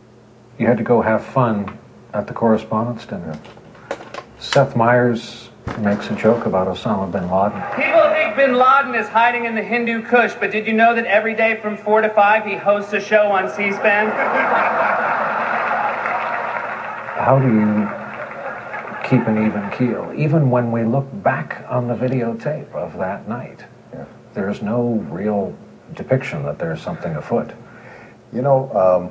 You had to go have fun at the Correspondents' Dinner. Seth Meyers makes a joke about Osama bin Laden. People think bin Laden is hiding in the Hindu Kush, but did you know that every day from four to five he hosts a show on C-SPAN? How do you keep an even keel? Even when we look back on the videotape of that night, yeah. there's no real depiction that there's something afoot. You know, um,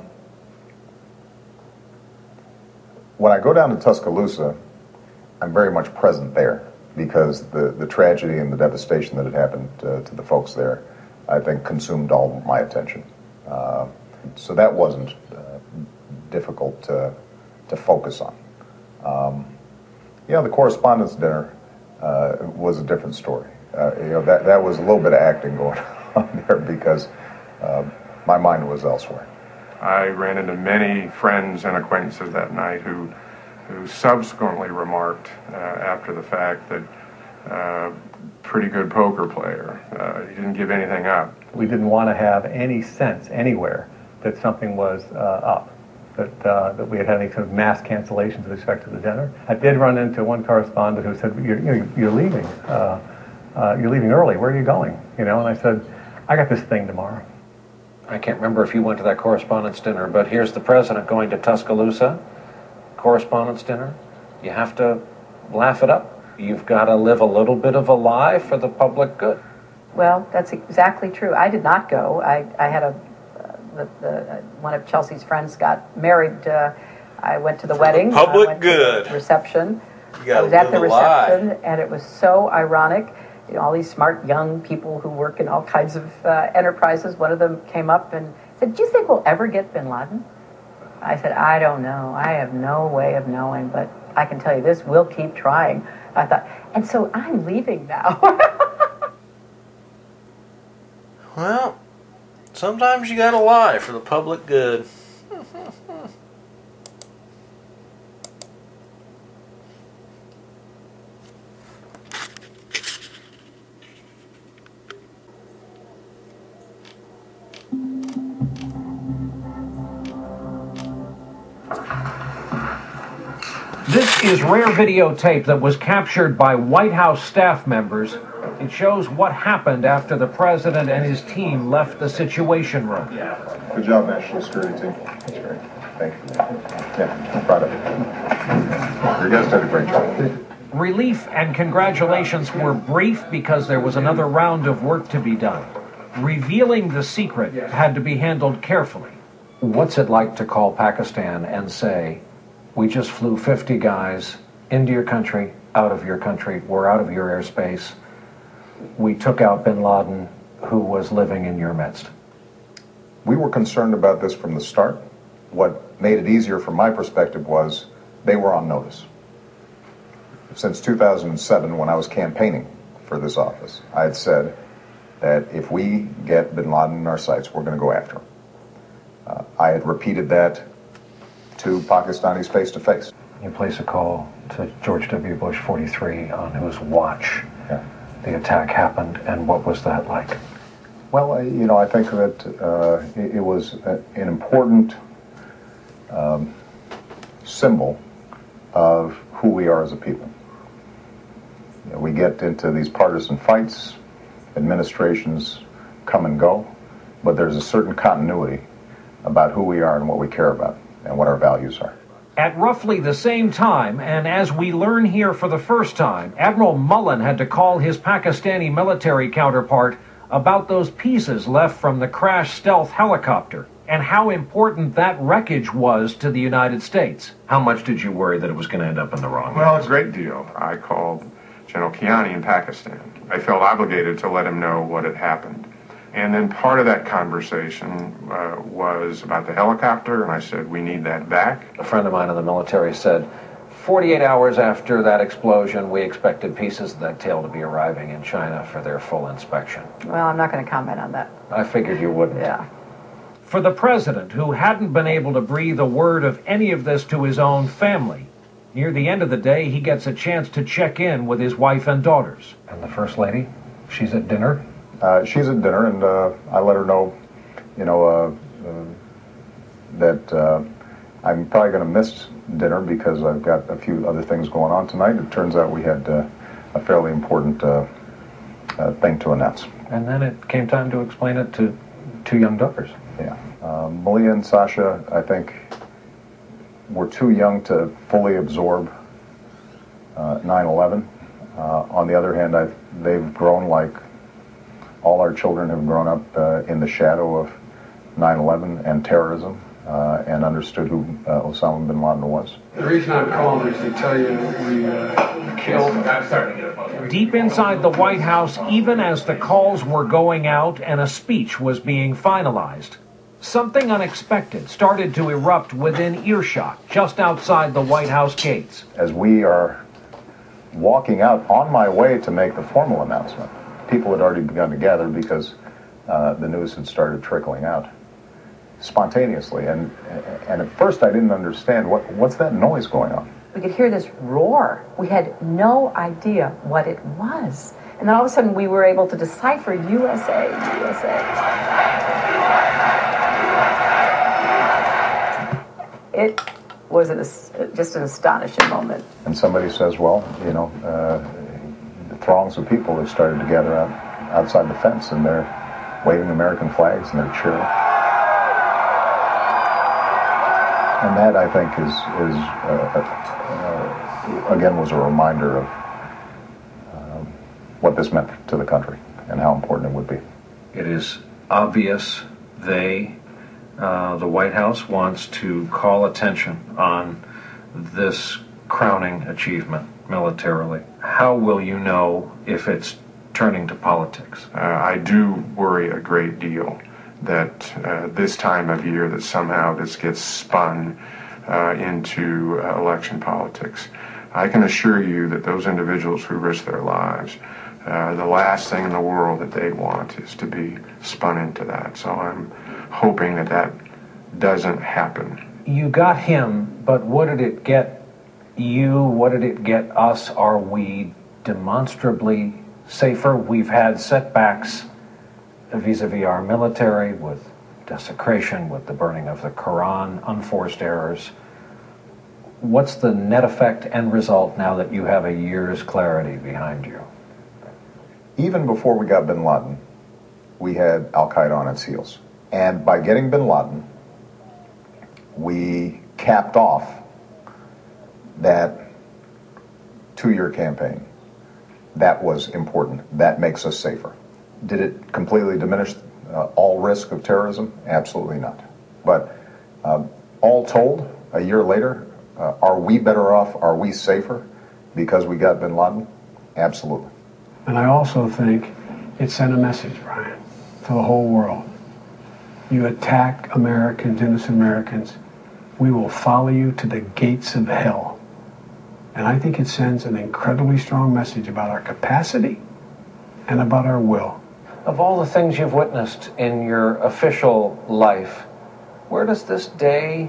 when I go down to Tuscaloosa, I'm very much present there because the, the tragedy and the devastation that had happened uh, to the folks there, I think, consumed all my attention. Uh, so that wasn't uh, difficult to, to focus on. Um, you know, the Correspondents' Dinner uh, was a different story. Uh, you know, that, that was a little bit of acting going on there because uh, my mind was elsewhere. I ran into many friends and acquaintances that night who who subsequently remarked uh, after the fact that uh, pretty good poker player. Uh, he didn't give anything up. We didn't want to have any sense anywhere that something was uh, up, that uh, that we had had any sort of mass cancellations with respect to the dinner. I did run into one correspondent who said, "You're, you know, you're leaving. Uh, uh, you're leaving early. Where are you going?" You know, and I said, "I got this thing tomorrow." I can't remember if you went to that Correspondents' Dinner, but here's the president going to Tuscaloosa. Correspondents' Dinner. You have to laugh it up. You've got to live a little bit of a lie for the public good. Well, that's exactly true. I did not go. I, I had a, uh, the, the, uh, one of Chelsea's friends got married. Uh, I went to the for wedding. The public I went good. To the reception. You gotta I was at live the a reception, lie. and it was so ironic. You know, all these smart young people who work in all kinds of uh, enterprises. One of them came up and said, "Do you think we'll ever get bin Laden?" I said, "I don't know. I have no way of knowing, but I can tell you this, we'll keep trying." I thought, and so I'm leaving now. Well, sometimes you gotta lie for the public good. This is rare videotape that was captured by White House staff members. It shows what happened after the president and his team left the Situation Room. Good job, National Security Team. That's great. Thank you. Yeah, I'm proud of you. Your guys did a great job. Relief and congratulations were brief because there was another round of work to be done. Revealing the secret had to be handled carefully. What's it like to call Pakistan and say, "We just flew fifty guys into your country, out of your country, we're out of your airspace. We took out bin Laden, who was living in your midst"? We were concerned about this from the start. What made it easier from my perspective was they were on notice. Since two thousand seven, when I was campaigning for this office, I had said that if we get bin Laden in our sights, we're going to go after him. Uh, I had repeated that to Pakistanis face to face. You place a call to George W. Bush forty-three, on whose watch yeah. the attack happened, and what was that like? Well, I, you know, I think that uh, it, it was a, an important um, symbol of who we are as a people. You know, we get into these partisan fights, administrations come and go, but there's a certain continuity about who we are and what we care about and what our values are. At roughly the same time, and as we learn here for the first time, Admiral Mullen had to call his Pakistani military counterpart about those pieces left from the crashed stealth helicopter and how important that wreckage was to the United States. How much did you worry that it was going to end up in the wrong Well, hands? a great deal. I called General Kiani in Pakistan. I felt obligated to let him know what had happened. And then part of that conversation uh, was about the helicopter, and I said, we need that back. A friend of mine in the military said, forty-eight hours after that explosion, we expected pieces of that tail to be arriving in China for their full inspection. Well, I'm not going to comment on that. I figured you wouldn't. Yeah. For the president, who hadn't been able to breathe a word of any of this to his own family, near the end of the day, he gets a chance to check in with his wife and daughters. And the First Lady, she's at dinner? Uh, she's at dinner, and uh, I let her know, you know, uh, uh, that uh, I'm probably going to miss dinner because I've got a few other things going on tonight. It turns out we had uh, a fairly important uh, uh, thing to announce. And then it came time to explain it to two young daughters. Yeah. Um, Malia and Sasha, I think, were too young to fully absorb uh, nine eleven. Uh, on the other hand, I've, they've grown like all our children have grown up uh, in the shadow of nine eleven and terrorism uh, and understood who uh, Osama bin Laden was. The reason I'm calling is to tell you we uh, killed... Deep inside the White House, even as the calls were going out and a speech was being finalized, something unexpected started to erupt within earshot, just outside the White House gates. As we are walking out on my way to make the formal announcement, people had already begun to gather because uh, the news had started trickling out spontaneously. And and at first I didn't understand, what what's that noise going on? We could hear this roar. We had no idea what it was. And then all of a sudden we were able to decipher U S A, U S A. It was an, just an astonishing moment. And somebody says, well, you know, uh, the throngs of people have started to gather out outside the fence, and they're waving American flags and they're cheering. And that, I think, is, is uh, uh, again, was a reminder of um, what this meant to the country and how important it would be. It is obvious they, uh, the White House, wants to call attention on this crowning achievement militarily. How will you know if it's turning to politics? Uh, I do worry a great deal that uh, this time of year that somehow this gets spun uh, into uh, election politics. I can assure you that those individuals who risk their lives, uh, the last thing in the world that they want is to be spun into that. So I'm hoping that that doesn't happen. You got him, but what did it get you? What did it get us? Are we demonstrably safer? We've had setbacks vis-a-vis our military, with desecration, with the burning of the Quran, unforced errors. What's the net effect and result now that you have a year's clarity behind you? Even before we got bin Laden, we had Al-Qaeda on its heels. And by getting bin Laden, we capped off that two-year campaign. That was important. That makes us safer. Did it completely diminish uh, all risk of terrorism? Absolutely not. But uh, all told, a year later, uh, are we better off? Are we safer because we got bin Laden? Absolutely. And I also think it sent a message, Brian, to the whole world. You attack Americans, innocent Americans, we will follow you to the gates of hell. And I think it sends an incredibly strong message about our capacity and about our will. Of all the things you've witnessed in your official life, where does this day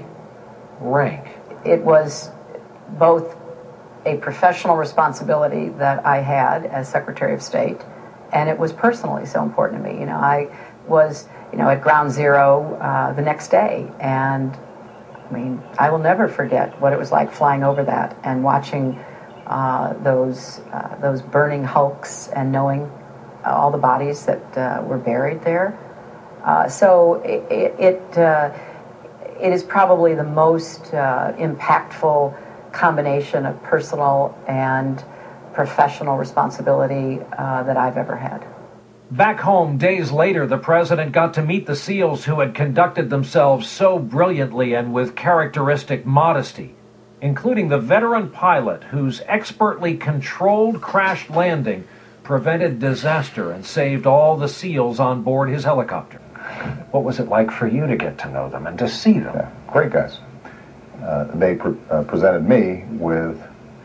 rank? It was both a professional responsibility that I had as Secretary of State, and it was personally so important to me. You know, I was, you know, at ground zero uh, the next day, and I mean, I will never forget what it was like flying over that and watching uh, those uh, those burning hulks and knowing all the bodies that uh, were buried there. Uh, so it it, uh, it is probably the most uh, impactful combination of personal and professional responsibility uh, that I've ever had. Back home, days later, the president got to meet the SEALs who had conducted themselves so brilliantly and with characteristic modesty, including the veteran pilot whose expertly controlled crash landing prevented disaster and saved all the SEALs on board his helicopter. What was it like for you to get to know them and to see them? Yeah, great guys. Uh, they pre- uh, presented me with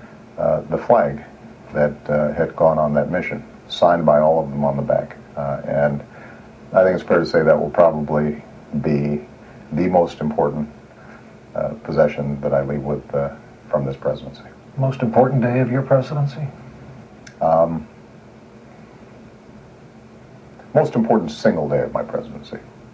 uh, the flag that uh, had gone on that mission, signed by all of them on the back. Uh, and I think it's fair to say that will probably be the most important uh, possession that I leave with uh, from this presidency. Most important day of your presidency? Um, most important single day of my presidency.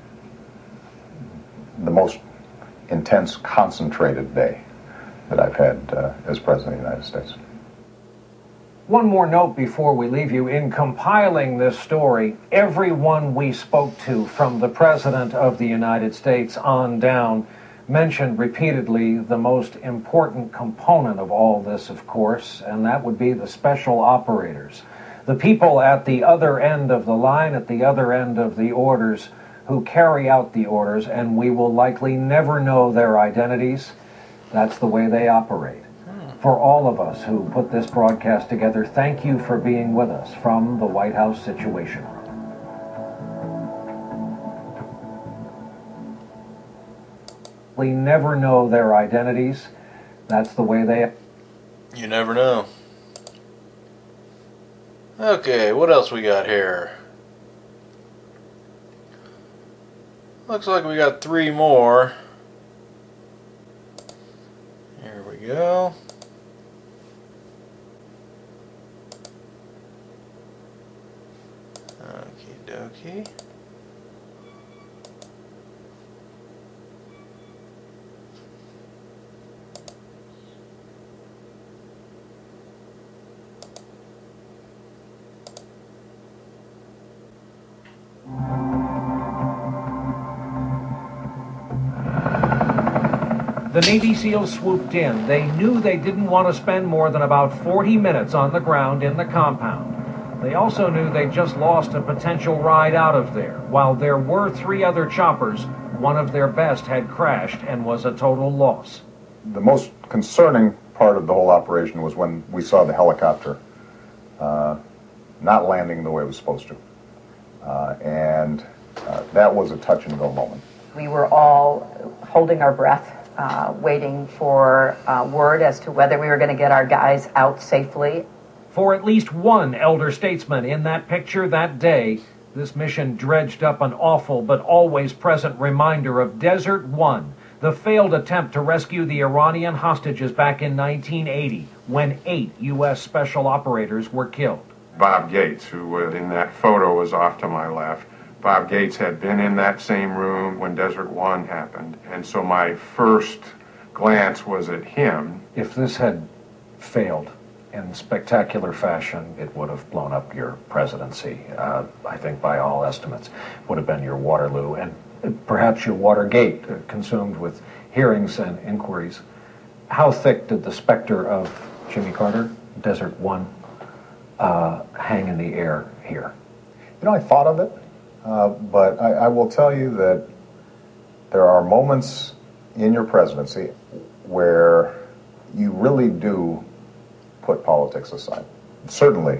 The most intense, concentrated day that I've had uh, as President of the United States. One more note before we leave you. In compiling this story, everyone we spoke to, from the President of the United States on down, mentioned repeatedly the most important component of all this, of course, and that would be the special operators. The people at the other end of the line, at the other end of the orders, who carry out the orders, and we will likely never know their identities. That's the way they operate. For all of us who put this broadcast together, thank you for being with us from the White House Situation Room. We never know their identities. That's the way they... You never know. Okay, what else we got here? Looks like we got three more. Here we go. Okie dokie. The Navy SEALs swooped in. They knew they didn't want to spend more than about forty minutes on the ground in the compound. They also knew they just lost a potential ride out of there. While there were three other choppers, one of their best had crashed and was a total loss. The most concerning part of the whole operation was when we saw the helicopter uh, not landing the way it was supposed to. Uh, and uh, that was a touch-and-go moment. We were all holding our breath, uh, waiting for uh, word as to whether we were going to get our guys out safely. For at least one elder statesman in that picture that day, this mission dredged up an awful but always present reminder of Desert One, the failed attempt to rescue the Iranian hostages back in nineteen eighty, when eight U S special operators were killed. Bob Gates, who uh, in that photo was off to my left, Bob Gates had been in that same room when Desert One happened, and so my first glance was at him. If this had failed in spectacular fashion, it would have blown up your presidency. Uh, I think by all estimates, would have been your Waterloo and perhaps your Watergate, uh, consumed with hearings and inquiries. How thick did the specter of Jimmy Carter, Desert One, uh, hang in the air here? You know, I thought of it, uh, but I, I will tell you that there are moments in your presidency where you really do put politics aside. Certainly,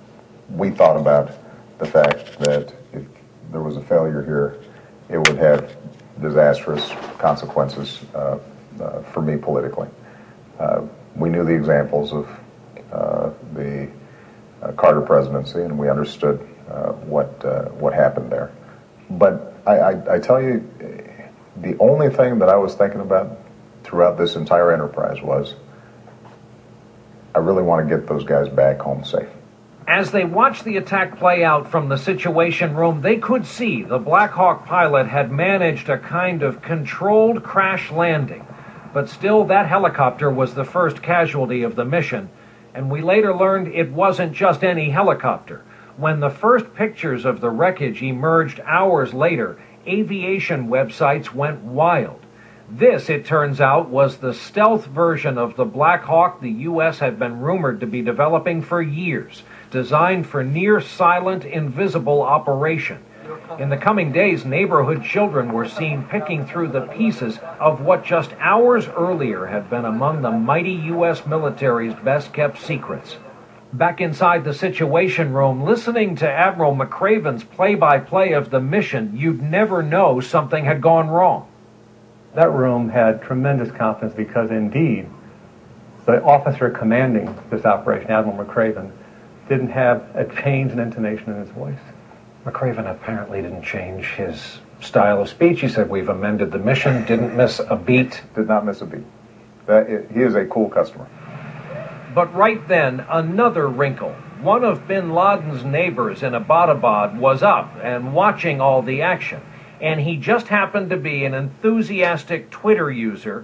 we thought about the fact that if there was a failure here, it would have disastrous consequences uh, uh, for me politically. Uh, we knew the examples of uh, the uh, Carter presidency, and we understood uh, what uh, what happened there. But I, I, I tell you, the only thing that I was thinking about throughout this entire enterprise was, I really want to get those guys back home safe. As they watched the attack play out from the Situation Room, they could see the Black Hawk pilot had managed a kind of controlled crash landing. But still, that helicopter was the first casualty of the mission, and we later learned it wasn't just any helicopter. When the first pictures of the wreckage emerged hours later, aviation websites went wild. This, it turns out, was the stealth version of the Black Hawk the U S had been rumored to be developing for years, designed for near-silent, invisible operation. In the coming days, neighborhood children were seen picking through the pieces of what just hours earlier had been among the mighty U S military's best-kept secrets. Back inside the Situation Room, listening to Admiral McRaven's play-by-play of the mission, you'd never know something had gone wrong. That room had tremendous confidence because, indeed, the officer commanding this operation, Admiral McRaven, didn't have a change in intonation in his voice. McRaven apparently didn't change his style of speech. He said, we've amended the mission, didn't miss a beat. Did not miss a beat. That, it, he is a cool customer. But right then, another wrinkle. One of bin Laden's neighbors in Abbottabad was up and watching all the action. And he just happened to be an enthusiastic Twitter user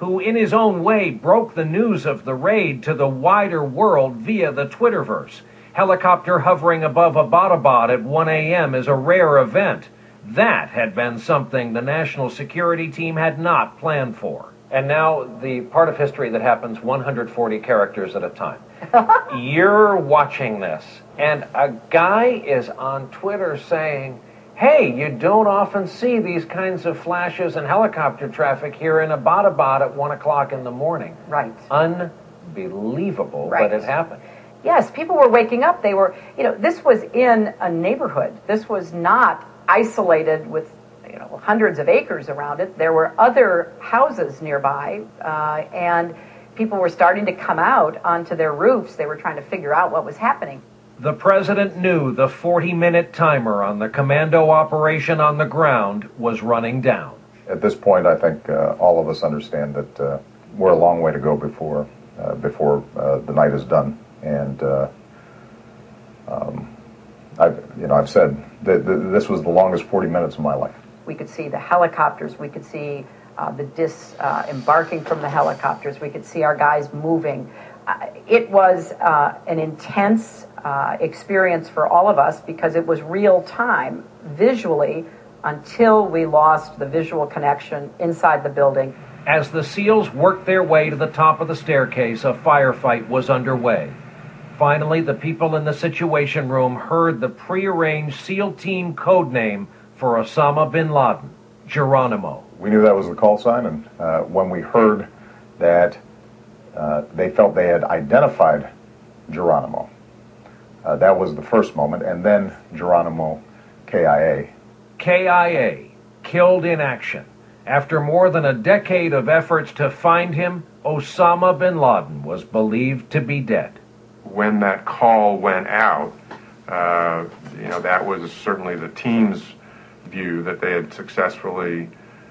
who in his own way broke the news of the raid to the wider world via the Twitterverse. Helicopter hovering above Abbottabad at one a m is a rare event. That had been something the national security team had not planned for. And now the part of history that happens one hundred forty characters at a time. You're watching this, and a guy is on Twitter saying, hey, you don't often see these kinds of flashes and helicopter traffic here in Abbottabad at one o'clock in the morning. Right. Unbelievable, Right. but it happened. Yes, people were waking up. They were, you know, this was in a neighborhood. This was not isolated with, you know, hundreds of acres around it. There were other houses nearby, uh, and people were starting to come out onto their roofs. They were trying to figure out what was happening. The president knew the forty-minute timer on the commando operation on the ground was running down. At this point, I think uh, all of us understand that uh, we're a long way to go before uh, before uh, the night is done. And uh, um, I've, you know, I've said that this was the longest forty minutes of my life. We could see the helicopters. We could see uh, the dis uh, embarking from the helicopters. We could see our guys moving. Uh, it was uh, an intense uh, experience for all of us because it was real time visually until we lost the visual connection inside the building. As the SEALs worked their way to the top of the staircase, a firefight was underway. Finally, the people in the Situation Room heard the prearranged SEAL team code name for Osama bin Laden, Geronimo. We knew that was the call sign, and uh, when we heard that uh, they felt they had identified Geronimo, uh, that was the first moment, and then Geronimo K I A. K I A, killed in action. After more than a decade of efforts to find him, Osama bin Laden was believed to be dead. When that call went out, uh, you know, that was certainly the team's view that they had successfully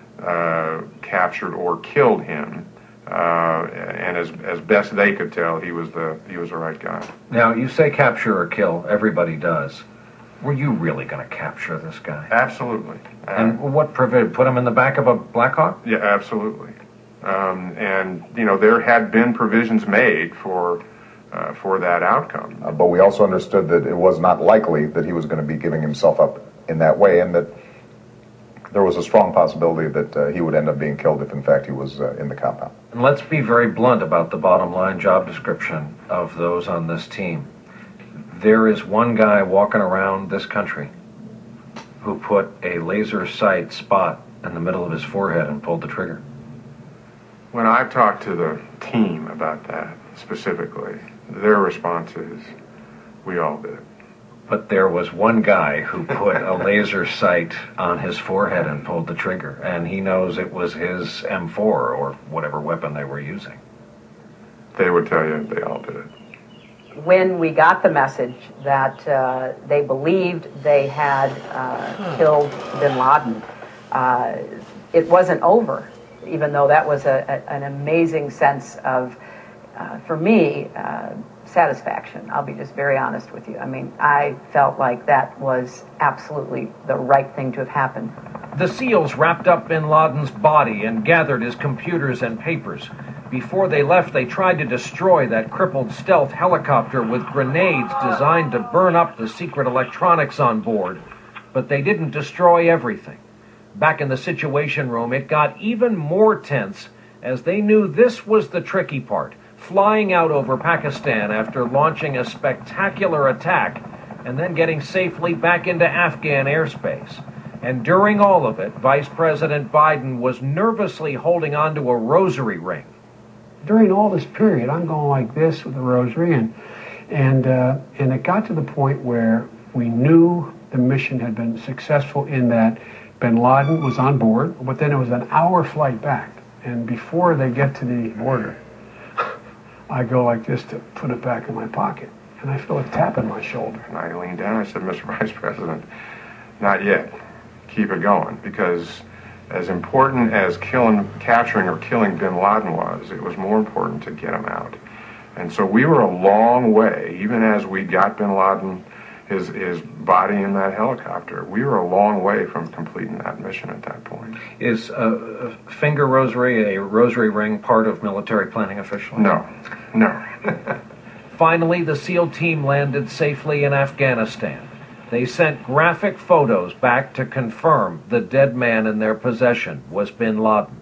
uh, captured or killed him. Uh, and as as best they could tell, he was the he was the right guy. Now, you say capture or kill. Everybody does. Were you really going to capture this guy? Absolutely. Uh, And what prevented? Put him in the back of a Black Hawk? Yeah, absolutely. Um, and you know, there had been provisions made for uh, for that outcome. Uh, but we also understood that it was not likely that he was going to be giving himself up in that way, and that there was a strong possibility that uh, he would end up being killed if, in fact, he was uh, in the compound. And let's be very blunt about the bottom line job description of those on this team. There is one guy walking around this country who put a laser sight spot in the middle of his forehead and pulled the trigger. When I've talked to the team about that specifically, their response is, we all did it. But there was one guy who put a laser sight on his forehead and pulled the trigger, and he knows it was his M four or whatever weapon they were using. They would tell you they all did it. When we got the message that uh, they believed they had uh, killed bin Laden, uh, it wasn't over, even though that was a, a, an amazing sense of, uh, for me, uh, satisfaction. I'll be just very honest with you. I mean, I felt like that was absolutely the right thing to have happened. The SEALs wrapped up bin Laden's body and gathered his computers and papers. Before they left, they tried to destroy that crippled stealth helicopter with grenades designed to burn up the secret electronics on board. But they didn't destroy everything. Back in the Situation Room, it got even more tense as they knew this was the tricky part, flying out over Pakistan after launching a spectacular attack and then getting safely back into Afghan airspace. And during all of it, Vice President Biden was nervously holding onto a rosary ring. During all this period, I'm going like this with the rosary, and and uh, and it got to the point where we knew the mission had been successful in that bin Laden was on board, but then it was an hour flight back, and before they get to the border, I go like this to put it back in my pocket, and I feel a tap in my shoulder. And I leaned down and I said, Mister Vice President, not yet. Keep it going, because as important as killing, capturing or killing bin Laden was, it was more important to get him out. And so we were a long way, even as we got bin Laden his his body in that helicopter. We were a long way from completing that mission at that point. Is a finger rosary, a rosary ring, part of military planning officially? No, no. Finally, the SEAL team landed safely in Afghanistan. They sent graphic photos back to confirm the dead man in their possession was bin Laden.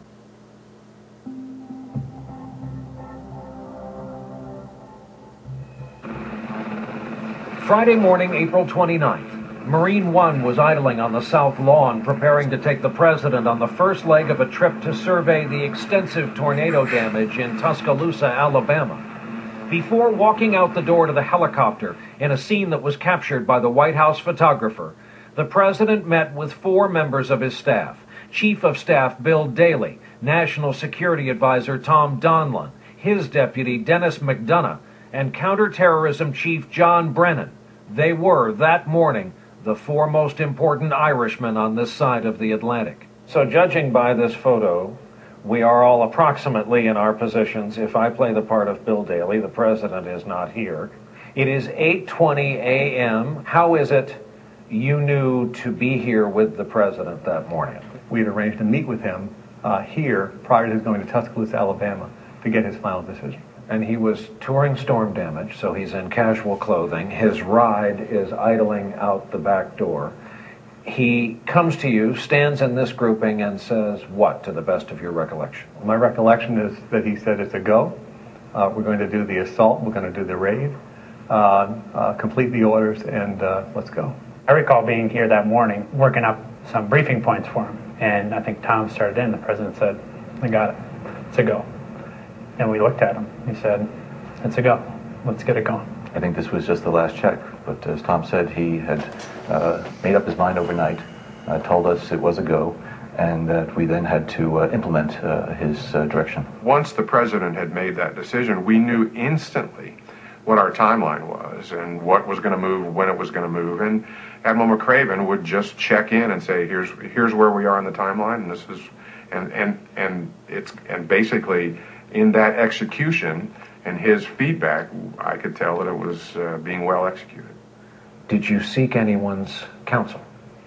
Friday morning, April twenty-ninth, Marine One was idling on the South Lawn, preparing to take the president on the first leg of a trip to survey the extensive tornado damage in Tuscaloosa, Alabama. Before walking out the door to the helicopter in a scene that was captured by the White House photographer, the president met with four members of his staff: Chief of Staff Bill Daley, National Security Advisor Tom Donlon, his deputy Dennis McDonough, and Counterterrorism Chief John Brennan. They were, that morning, the four most important Irishmen on this side of the Atlantic. So judging by this photo, we are all approximately in our positions. If I play the part of Bill Daley, the president is not here. It is eight twenty a m How is it you knew to be here with the president that morning? We had arranged to meet with him uh, here prior to his going to Tuscaloosa, Alabama, to get his final decision. And he was touring storm damage, so he's in casual clothing. His ride is idling out the back door. He comes to you, stands in this grouping, and says what, to the best of your recollection? My recollection is that he said it's a go. Uh, we're going to do the assault. We're going to do the raid, uh, uh, complete the orders, and uh, let's go. I recall being here that morning, working up some briefing points for him. And I think Tom started in. The president said, I got it. It's a go. And we looked at him. He said, it's a go. Let's get it going. I think this was just the last check. But as Tom said, he had uh, made up his mind overnight, uh, told us it was a go, and that we then had to uh, implement uh, his uh, direction. Once the president had made that decision, we knew instantly what our timeline was and what was going to move, when it was going to move. And Admiral McRaven would just check in and say, here's here's where we are in the timeline, and this is, and and and it's and basically in that execution and his feedback, I could tell that it was uh, being well executed. Did you seek anyone's counsel?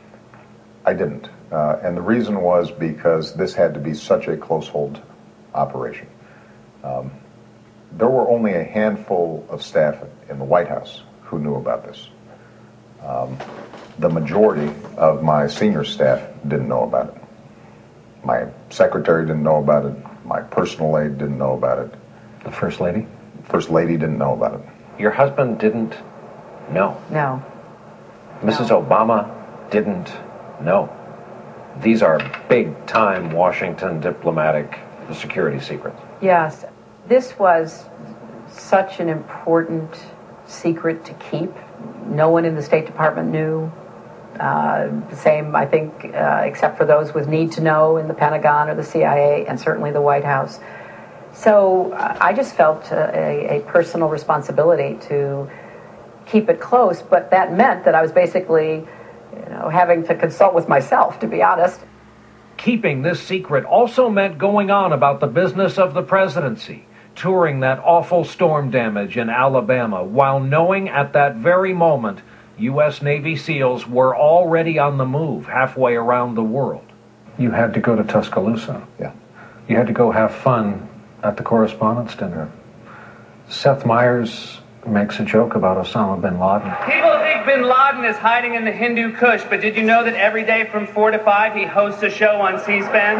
I didn't. Uh, and the reason was because this had to be such a close hold operation. Um, there were only a handful of staff in the White House who knew about this. Um, the majority of my senior staff didn't know about it. My secretary didn't know about it. My personal aide didn't know about it. The First Lady? First Lady didn't know about it. Your husband didn't know? No. Missus Obama didn't know. These are big-time Washington diplomatic security secrets. Yes. This was such an important secret to keep. No one in the State Department knew. Uh, the same, I think, uh, except for those with need to know in the Pentagon or the C I A and certainly the White House. So uh, I just felt a, a personal responsibility to keep it close, but that meant that I was basically, you know, having to consult with myself, to be honest. Keeping this secret also meant going on about the business of the presidency, touring that awful storm damage in Alabama, while knowing at that very moment U S Navy SEALs were already on the move halfway around the world. You had to go to Tuscaloosa. Yeah. You had to go have fun at the Correspondents' Dinner. Seth Meyers makes a joke about Osama bin Laden. People think bin Laden is hiding in the Hindu Kush, but did you know that every day from four to five he hosts a show on C-SPAN?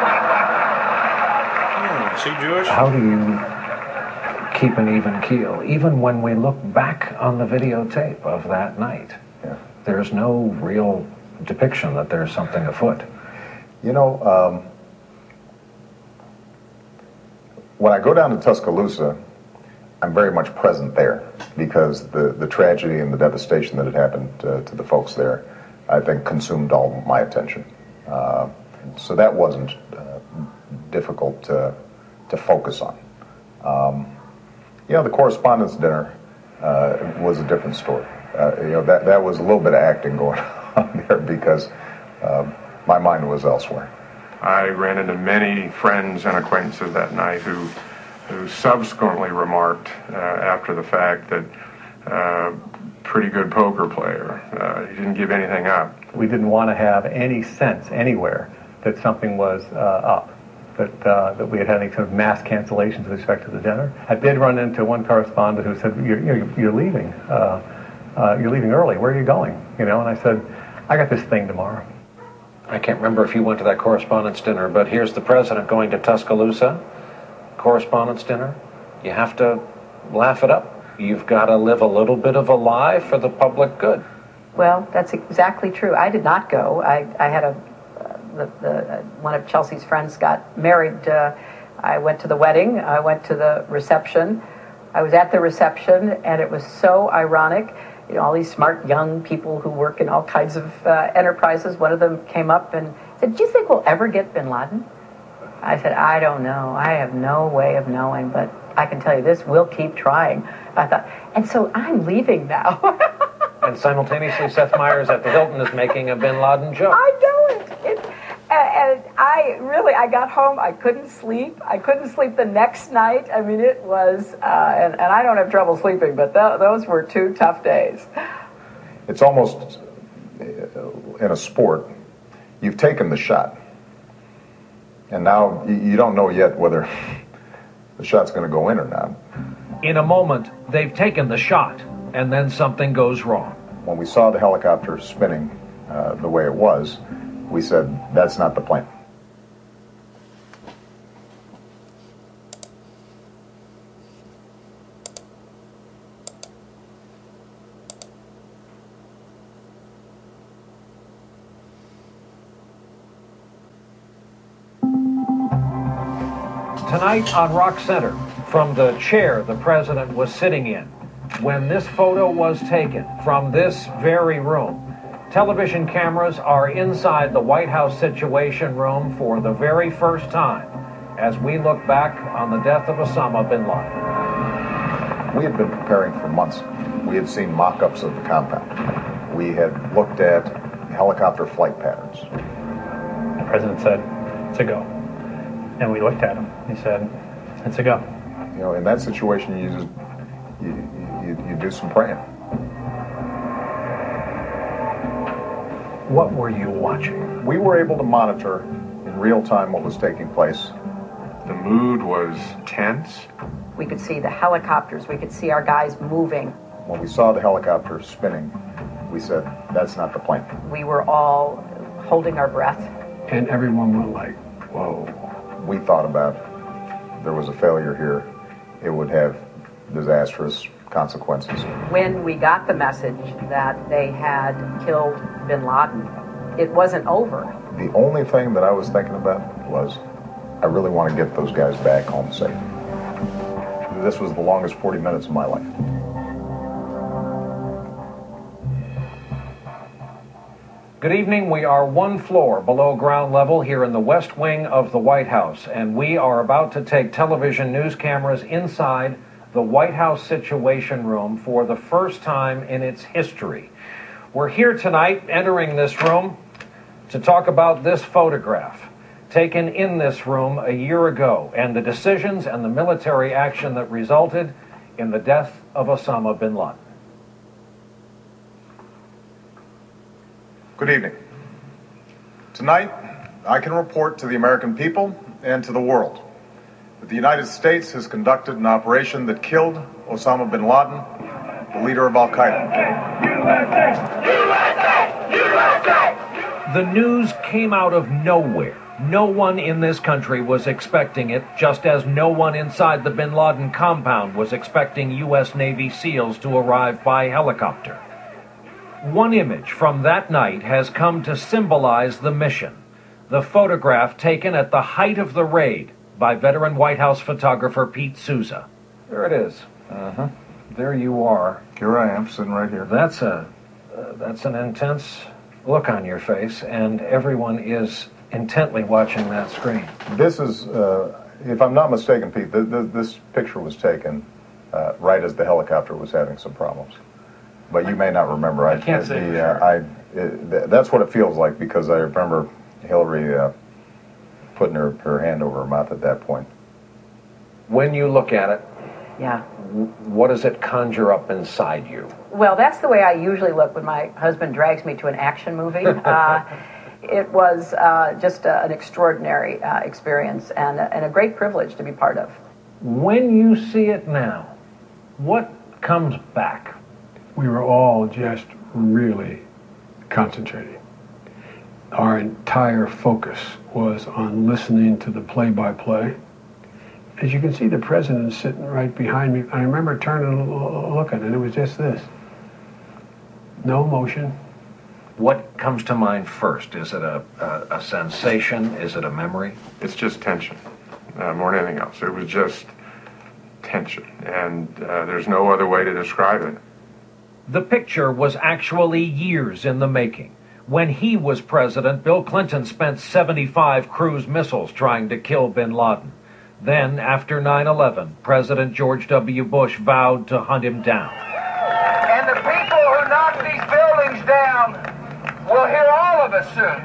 Hmm, see, Jewish? How do you keep an even keel? Even when we look back on the videotape of that night, yeah. There's no real depiction that there's something afoot. You know, um, when I go down to Tuscaloosa, I'm very much present there because the, the tragedy and the devastation that had happened uh, to the folks there, I think, consumed all my attention. Uh, so that wasn't uh, difficult to, to focus on. Um, you know, the Correspondents' Dinner uh, was a different story. Uh, you know, that, that was a little bit of acting going on there because uh, my mind was elsewhere. I ran into many friends and acquaintances that night who who subsequently remarked uh, after the fact that uh, pretty good poker player. Uh, he didn't give anything up. We didn't want to have any sense anywhere that something was uh, up, that uh, that we had had any kind of mass cancellations with respect to the dinner. I did run into one correspondent who said, "You're, you're, you're leaving. Uh, uh, you're leaving early. Where are you going?" You know, and I said, "I got this thing tomorrow." I can't remember if you went to that correspondence dinner, but here's the president going to Tuscaloosa, correspondence dinner. You have to laugh it up. You've got to live a little bit of a lie for the public good. Well, that's exactly true. I did not go. I, I had a, uh, the, the, uh, one of Chelsea's friends got married. Uh, I went to the wedding. I went to the reception. I was at the reception, and it was so ironic. You know, all these smart young people who work in all kinds of uh, enterprises. One of them came up and said, "Do you think we'll ever get bin Laden?" I said, "I don't know. I have no way of knowing, but I can tell you this, we'll keep trying." I thought, and so I'm leaving now. And simultaneously, Seth Meyers at the Hilton is making a bin Laden joke. I know it. it and I really, I got home, I couldn't sleep. I couldn't sleep the next night. I mean, it was, uh, and, and I don't have trouble sleeping, but th- those were two tough days. It's almost, in a sport, you've taken the shot. And now you don't know yet whether the shot's going to go in or not. In a moment, they've taken the shot, and then something goes wrong. When we saw the helicopter spinning uh, the way it was, we said, that's not the plane. Tonight on Rock Center, from the chair the president was sitting in, when this photo was taken from this very room, television cameras are inside the White House Situation Room for the very first time as we look back on the death of Osama bin Laden. We had been preparing for months. We had seen mock-ups of the compound. We had looked at helicopter flight patterns. The president said, "It's a go." And we looked at him. He said, "It's a go." You know, in that situation, you just you, you, you do some praying. What were you watching? We were able to monitor in real time what was taking place. The mood was tense. We could see the helicopters. We could see our guys moving. When we saw the helicopter spinning, we said, that's not the plane. We were all holding our breath. And everyone went like, whoa. We thought about there was a failure here. It would have disastrous consequences. When we got the message that they had killed bin Laden, it wasn't over. The only thing that I was thinking about was, I really want to get those guys back home safe. This was the longest forty minutes of my life. Good evening. We are one floor below ground level here in the West Wing of the White House, and we are about to take television news cameras inside the White House Situation Room for the first time in its history. We're here tonight, entering this room, to talk about this photograph taken in this room a year ago and the decisions and the military action that resulted in the death of Osama bin Laden. Good evening. Tonight, I can report to the American people and to the world that the United States has conducted an operation that killed Osama bin Laden, the leader of Al-Qaeda. U S A! U S A! U S A! The news came out of nowhere. No one in this country was expecting it, just as no one inside the bin Laden compound was expecting U S Navy SEALs to arrive by helicopter. One image from that night has come to symbolize the mission. The photograph taken at the height of the raid by veteran White House photographer Pete Souza. There it is. Uh-huh. There you are. Here I am, sitting right here. That's a, uh, that's an intense look on your face, and everyone is intently watching that screen. This is, uh, if I'm not mistaken, Pete, th- th- this picture was taken uh, right as the helicopter was having some problems. But you may not remember. I can't I, say the, for sure. uh, I, it, th- that's what it feels like, because I remember Hillary uh, putting her, her hand over her mouth at that point. When you look at it, yeah, what does it conjure up inside you? Well, that's the way I usually look when my husband drags me to an action movie. Uh, it was uh, just uh, an extraordinary uh, experience and, and a great privilege to be part of. When you see it now, what comes back? We were all just really concentrating. Our entire focus was on listening to the play-by-play. As you can see, the president sitting right behind me. I remember turning and looking, and it was just this. No emotion. What comes to mind first? Is it a, a, a sensation? Is it a memory? It's just tension, uh, more than anything else. It was just tension, and uh, there's no other way to describe it. The picture was actually years in the making. When he was president, Bill Clinton spent seventy-five cruise missiles trying to kill bin Laden. Then, after nine eleven, President George W. Bush vowed to hunt him down. And the people who knock these buildings down will hear all of us soon.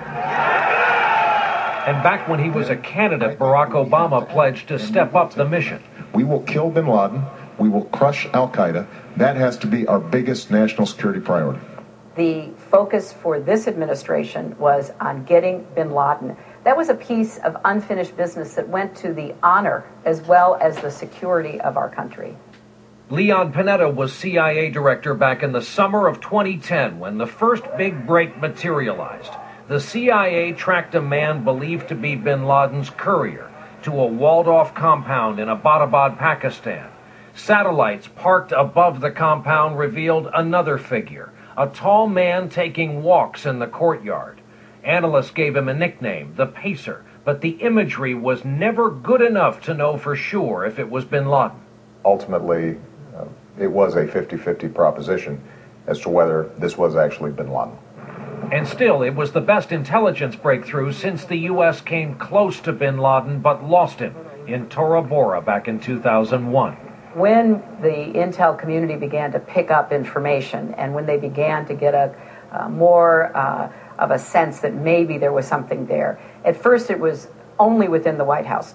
And back when he was a candidate, Barack Obama pledged to step up the mission. We will kill bin Laden. We will crush al-Qaeda. That has to be our biggest national security priority. The focus for this administration was on getting bin Laden. That was a piece of unfinished business that went to the honor as well as the security of our country. Leon Panetta was C I A director back in the summer of twenty ten when the first big break materialized. The C I A tracked a man believed to be bin Laden's courier to a walled-off compound in Abbottabad, Pakistan. Satellites parked above the compound revealed another figure, a tall man taking walks in the courtyard. Analysts gave him a nickname, the Pacer, but the imagery was never good enough to know for sure if it was bin Laden. Ultimately, uh, it was a fifty-fifty proposition as to whether this was actually bin Laden. And still, it was the best intelligence breakthrough since the U S came close to bin Laden but lost him in Tora Bora back in two thousand one. When the intel community began to pick up information and when they began to get a uh, more uh, of a sense that maybe there was something there, at first it was only within the White House.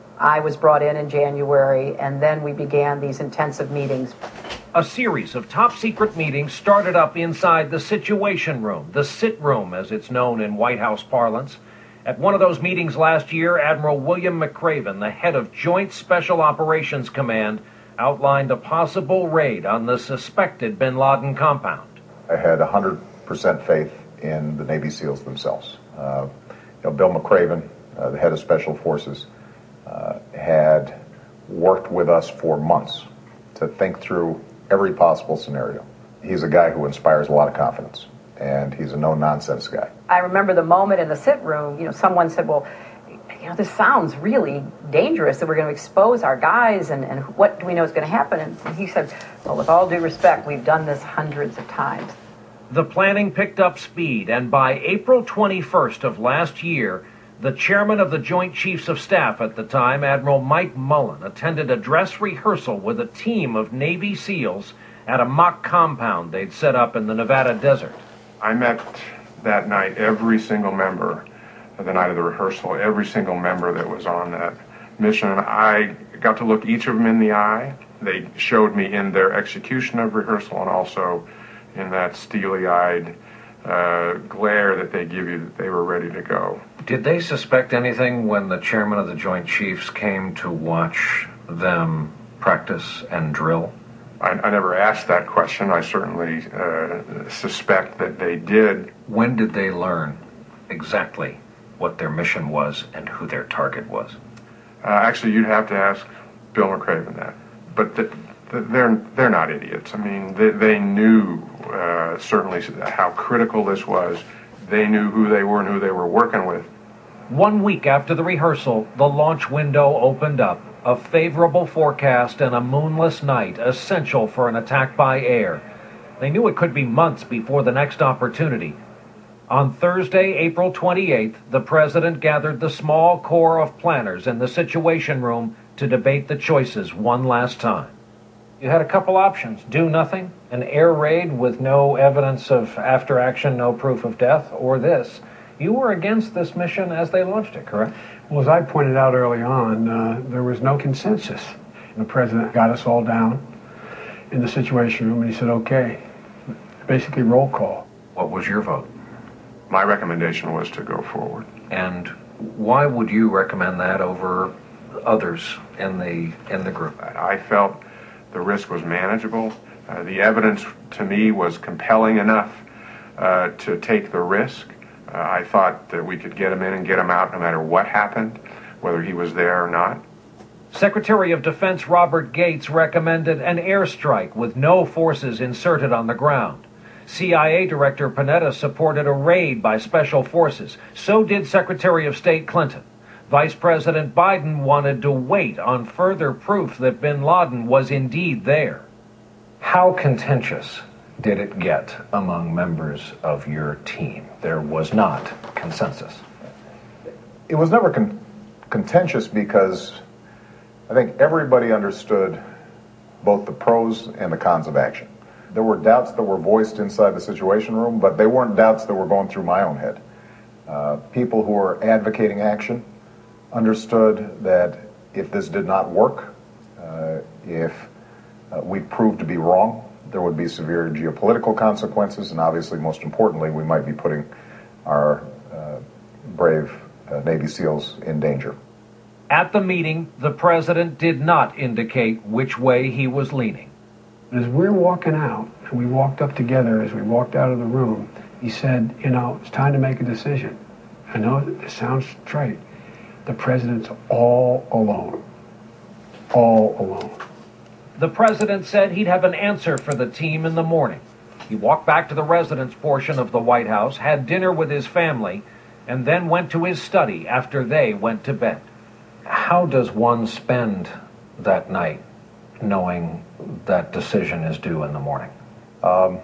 I was brought in in January, and then we began these intensive meetings. A series of top-secret meetings started up inside the Situation Room, the sit room as it's known in White House parlance. At one of those meetings last year, Admiral William McRaven, the head of Joint Special Operations Command, outlined a possible raid on the suspected bin Laden compound. I had one hundred percent faith in the Navy SEALs themselves. Uh, you know, Bill McRaven, uh, the head of Special Forces, uh, had worked with us for months to think through every possible scenario. He's a guy who inspires a lot of confidence, and he's a no-nonsense guy. I remember the moment in the sit room, you know, someone said, well, you know, this sounds really dangerous that we're going to expose our guys, and, and what do we know is going to happen? And he said, well, with all due respect, we've done this hundreds of times. The planning picked up speed, and by April twenty-first of last year, the chairman of the Joint Chiefs of Staff at the time, Admiral Mike Mullen, attended a dress rehearsal with a team of Navy SEALs at a mock compound they'd set up in the Nevada desert. I met that night every single member, the night of the rehearsal, every single member that was on that mission. I got to look each of them in the eye. They showed me in their execution of rehearsal and also in that steely-eyed uh, glare that they give you that they were ready to go. Did they suspect anything when the chairman of the Joint Chiefs came to watch them practice and drill? I, I never asked that question. I certainly uh, suspect that they did. When did they learn exactly what their mission was and who their target was? Uh, actually, you'd have to ask Bill McRaven that. But the, the, they're they're not idiots. I mean, they, they knew uh, certainly how critical this was. They knew who they were and who they were working with. One week after the rehearsal, the launch window opened up. A favorable forecast and a moonless night, essential for an attack by air. They knew it could be months before the next opportunity. On Thursday, April twenty-eighth, the president gathered the small core of planners in the Situation Room to debate the choices one last time. You had a couple options. Do nothing, an air raid with no evidence of after action, no proof of death, or this. You were against this mission as they launched it, correct? Well, as I pointed out early on, uh, there was no consensus. The president got us all down. in the Situation Room, and he said, okay, basically roll call. What was your vote? My recommendation was to go forward. And why would you recommend that over others in the in the group? I felt the risk was manageable. Uh, the evidence to me was compelling enough uh, to take the risk. Uh, I thought that we could get him in and get him out no matter what happened, whether he was there or not. Secretary of Defense Robert Gates recommended an airstrike with no forces inserted on the ground. C I A Director Panetta supported a raid by special forces. So did Secretary of State Clinton. Vice President Biden wanted to wait on further proof that bin Laden was indeed there. How contentious did it get among members of your team? There was not consensus. It was never con- contentious because I think everybody understood both the pros and the cons of action. There were doubts that were voiced inside the Situation Room, but they weren't doubts that were going through my own head. Uh, people who were advocating action understood that if this did not work, uh, if uh, we proved to be wrong, there would be severe geopolitical consequences, and obviously, most importantly, we might be putting our uh, brave uh, Navy SEALs in danger. At the meeting, the president did not indicate which way he was leaning. As we were walking out, and we walked up together, as we walked out of the room, he said, you know, it's time to make a decision. I know it sounds trite. The president's all alone. All alone. The president said he'd have an answer for the team in the morning. He walked back to the residence portion of the White House, had dinner with his family, and then went to his study after they went to bed. How does one spend that night knowing that decision is due in the morning? Um,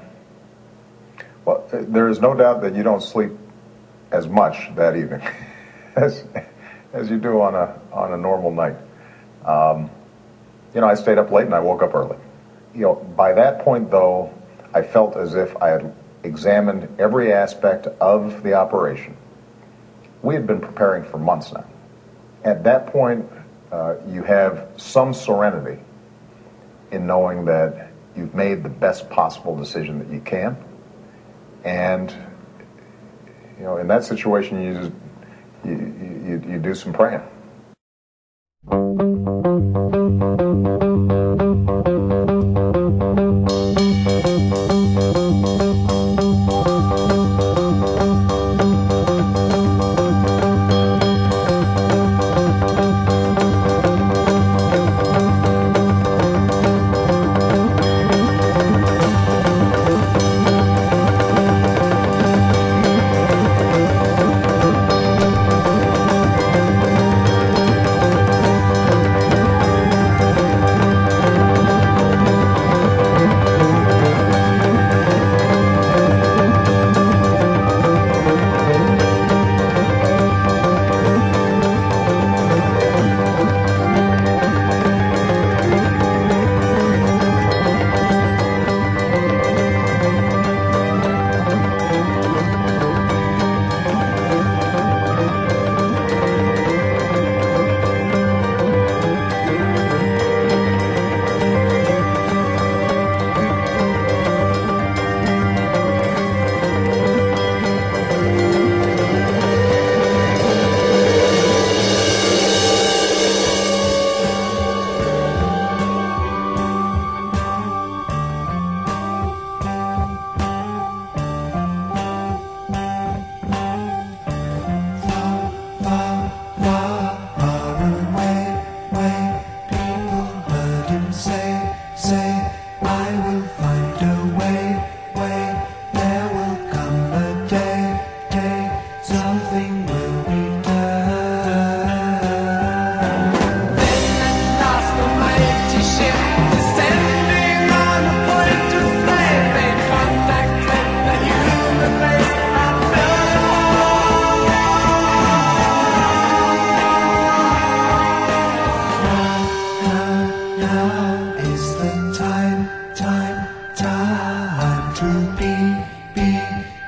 well, there is no doubt that you don't sleep as much that evening as as you do on a on a normal night. Um, you know, I stayed up late and I woke up early. You know, by that point, though, I felt as if I had examined every aspect of the operation. We had been preparing for months now. At that point, uh, you have some serenity in knowing that you've made the best possible decision that you can. And, you know, in that situation, you just, you, you, you do some praying. Time, time, time to be, be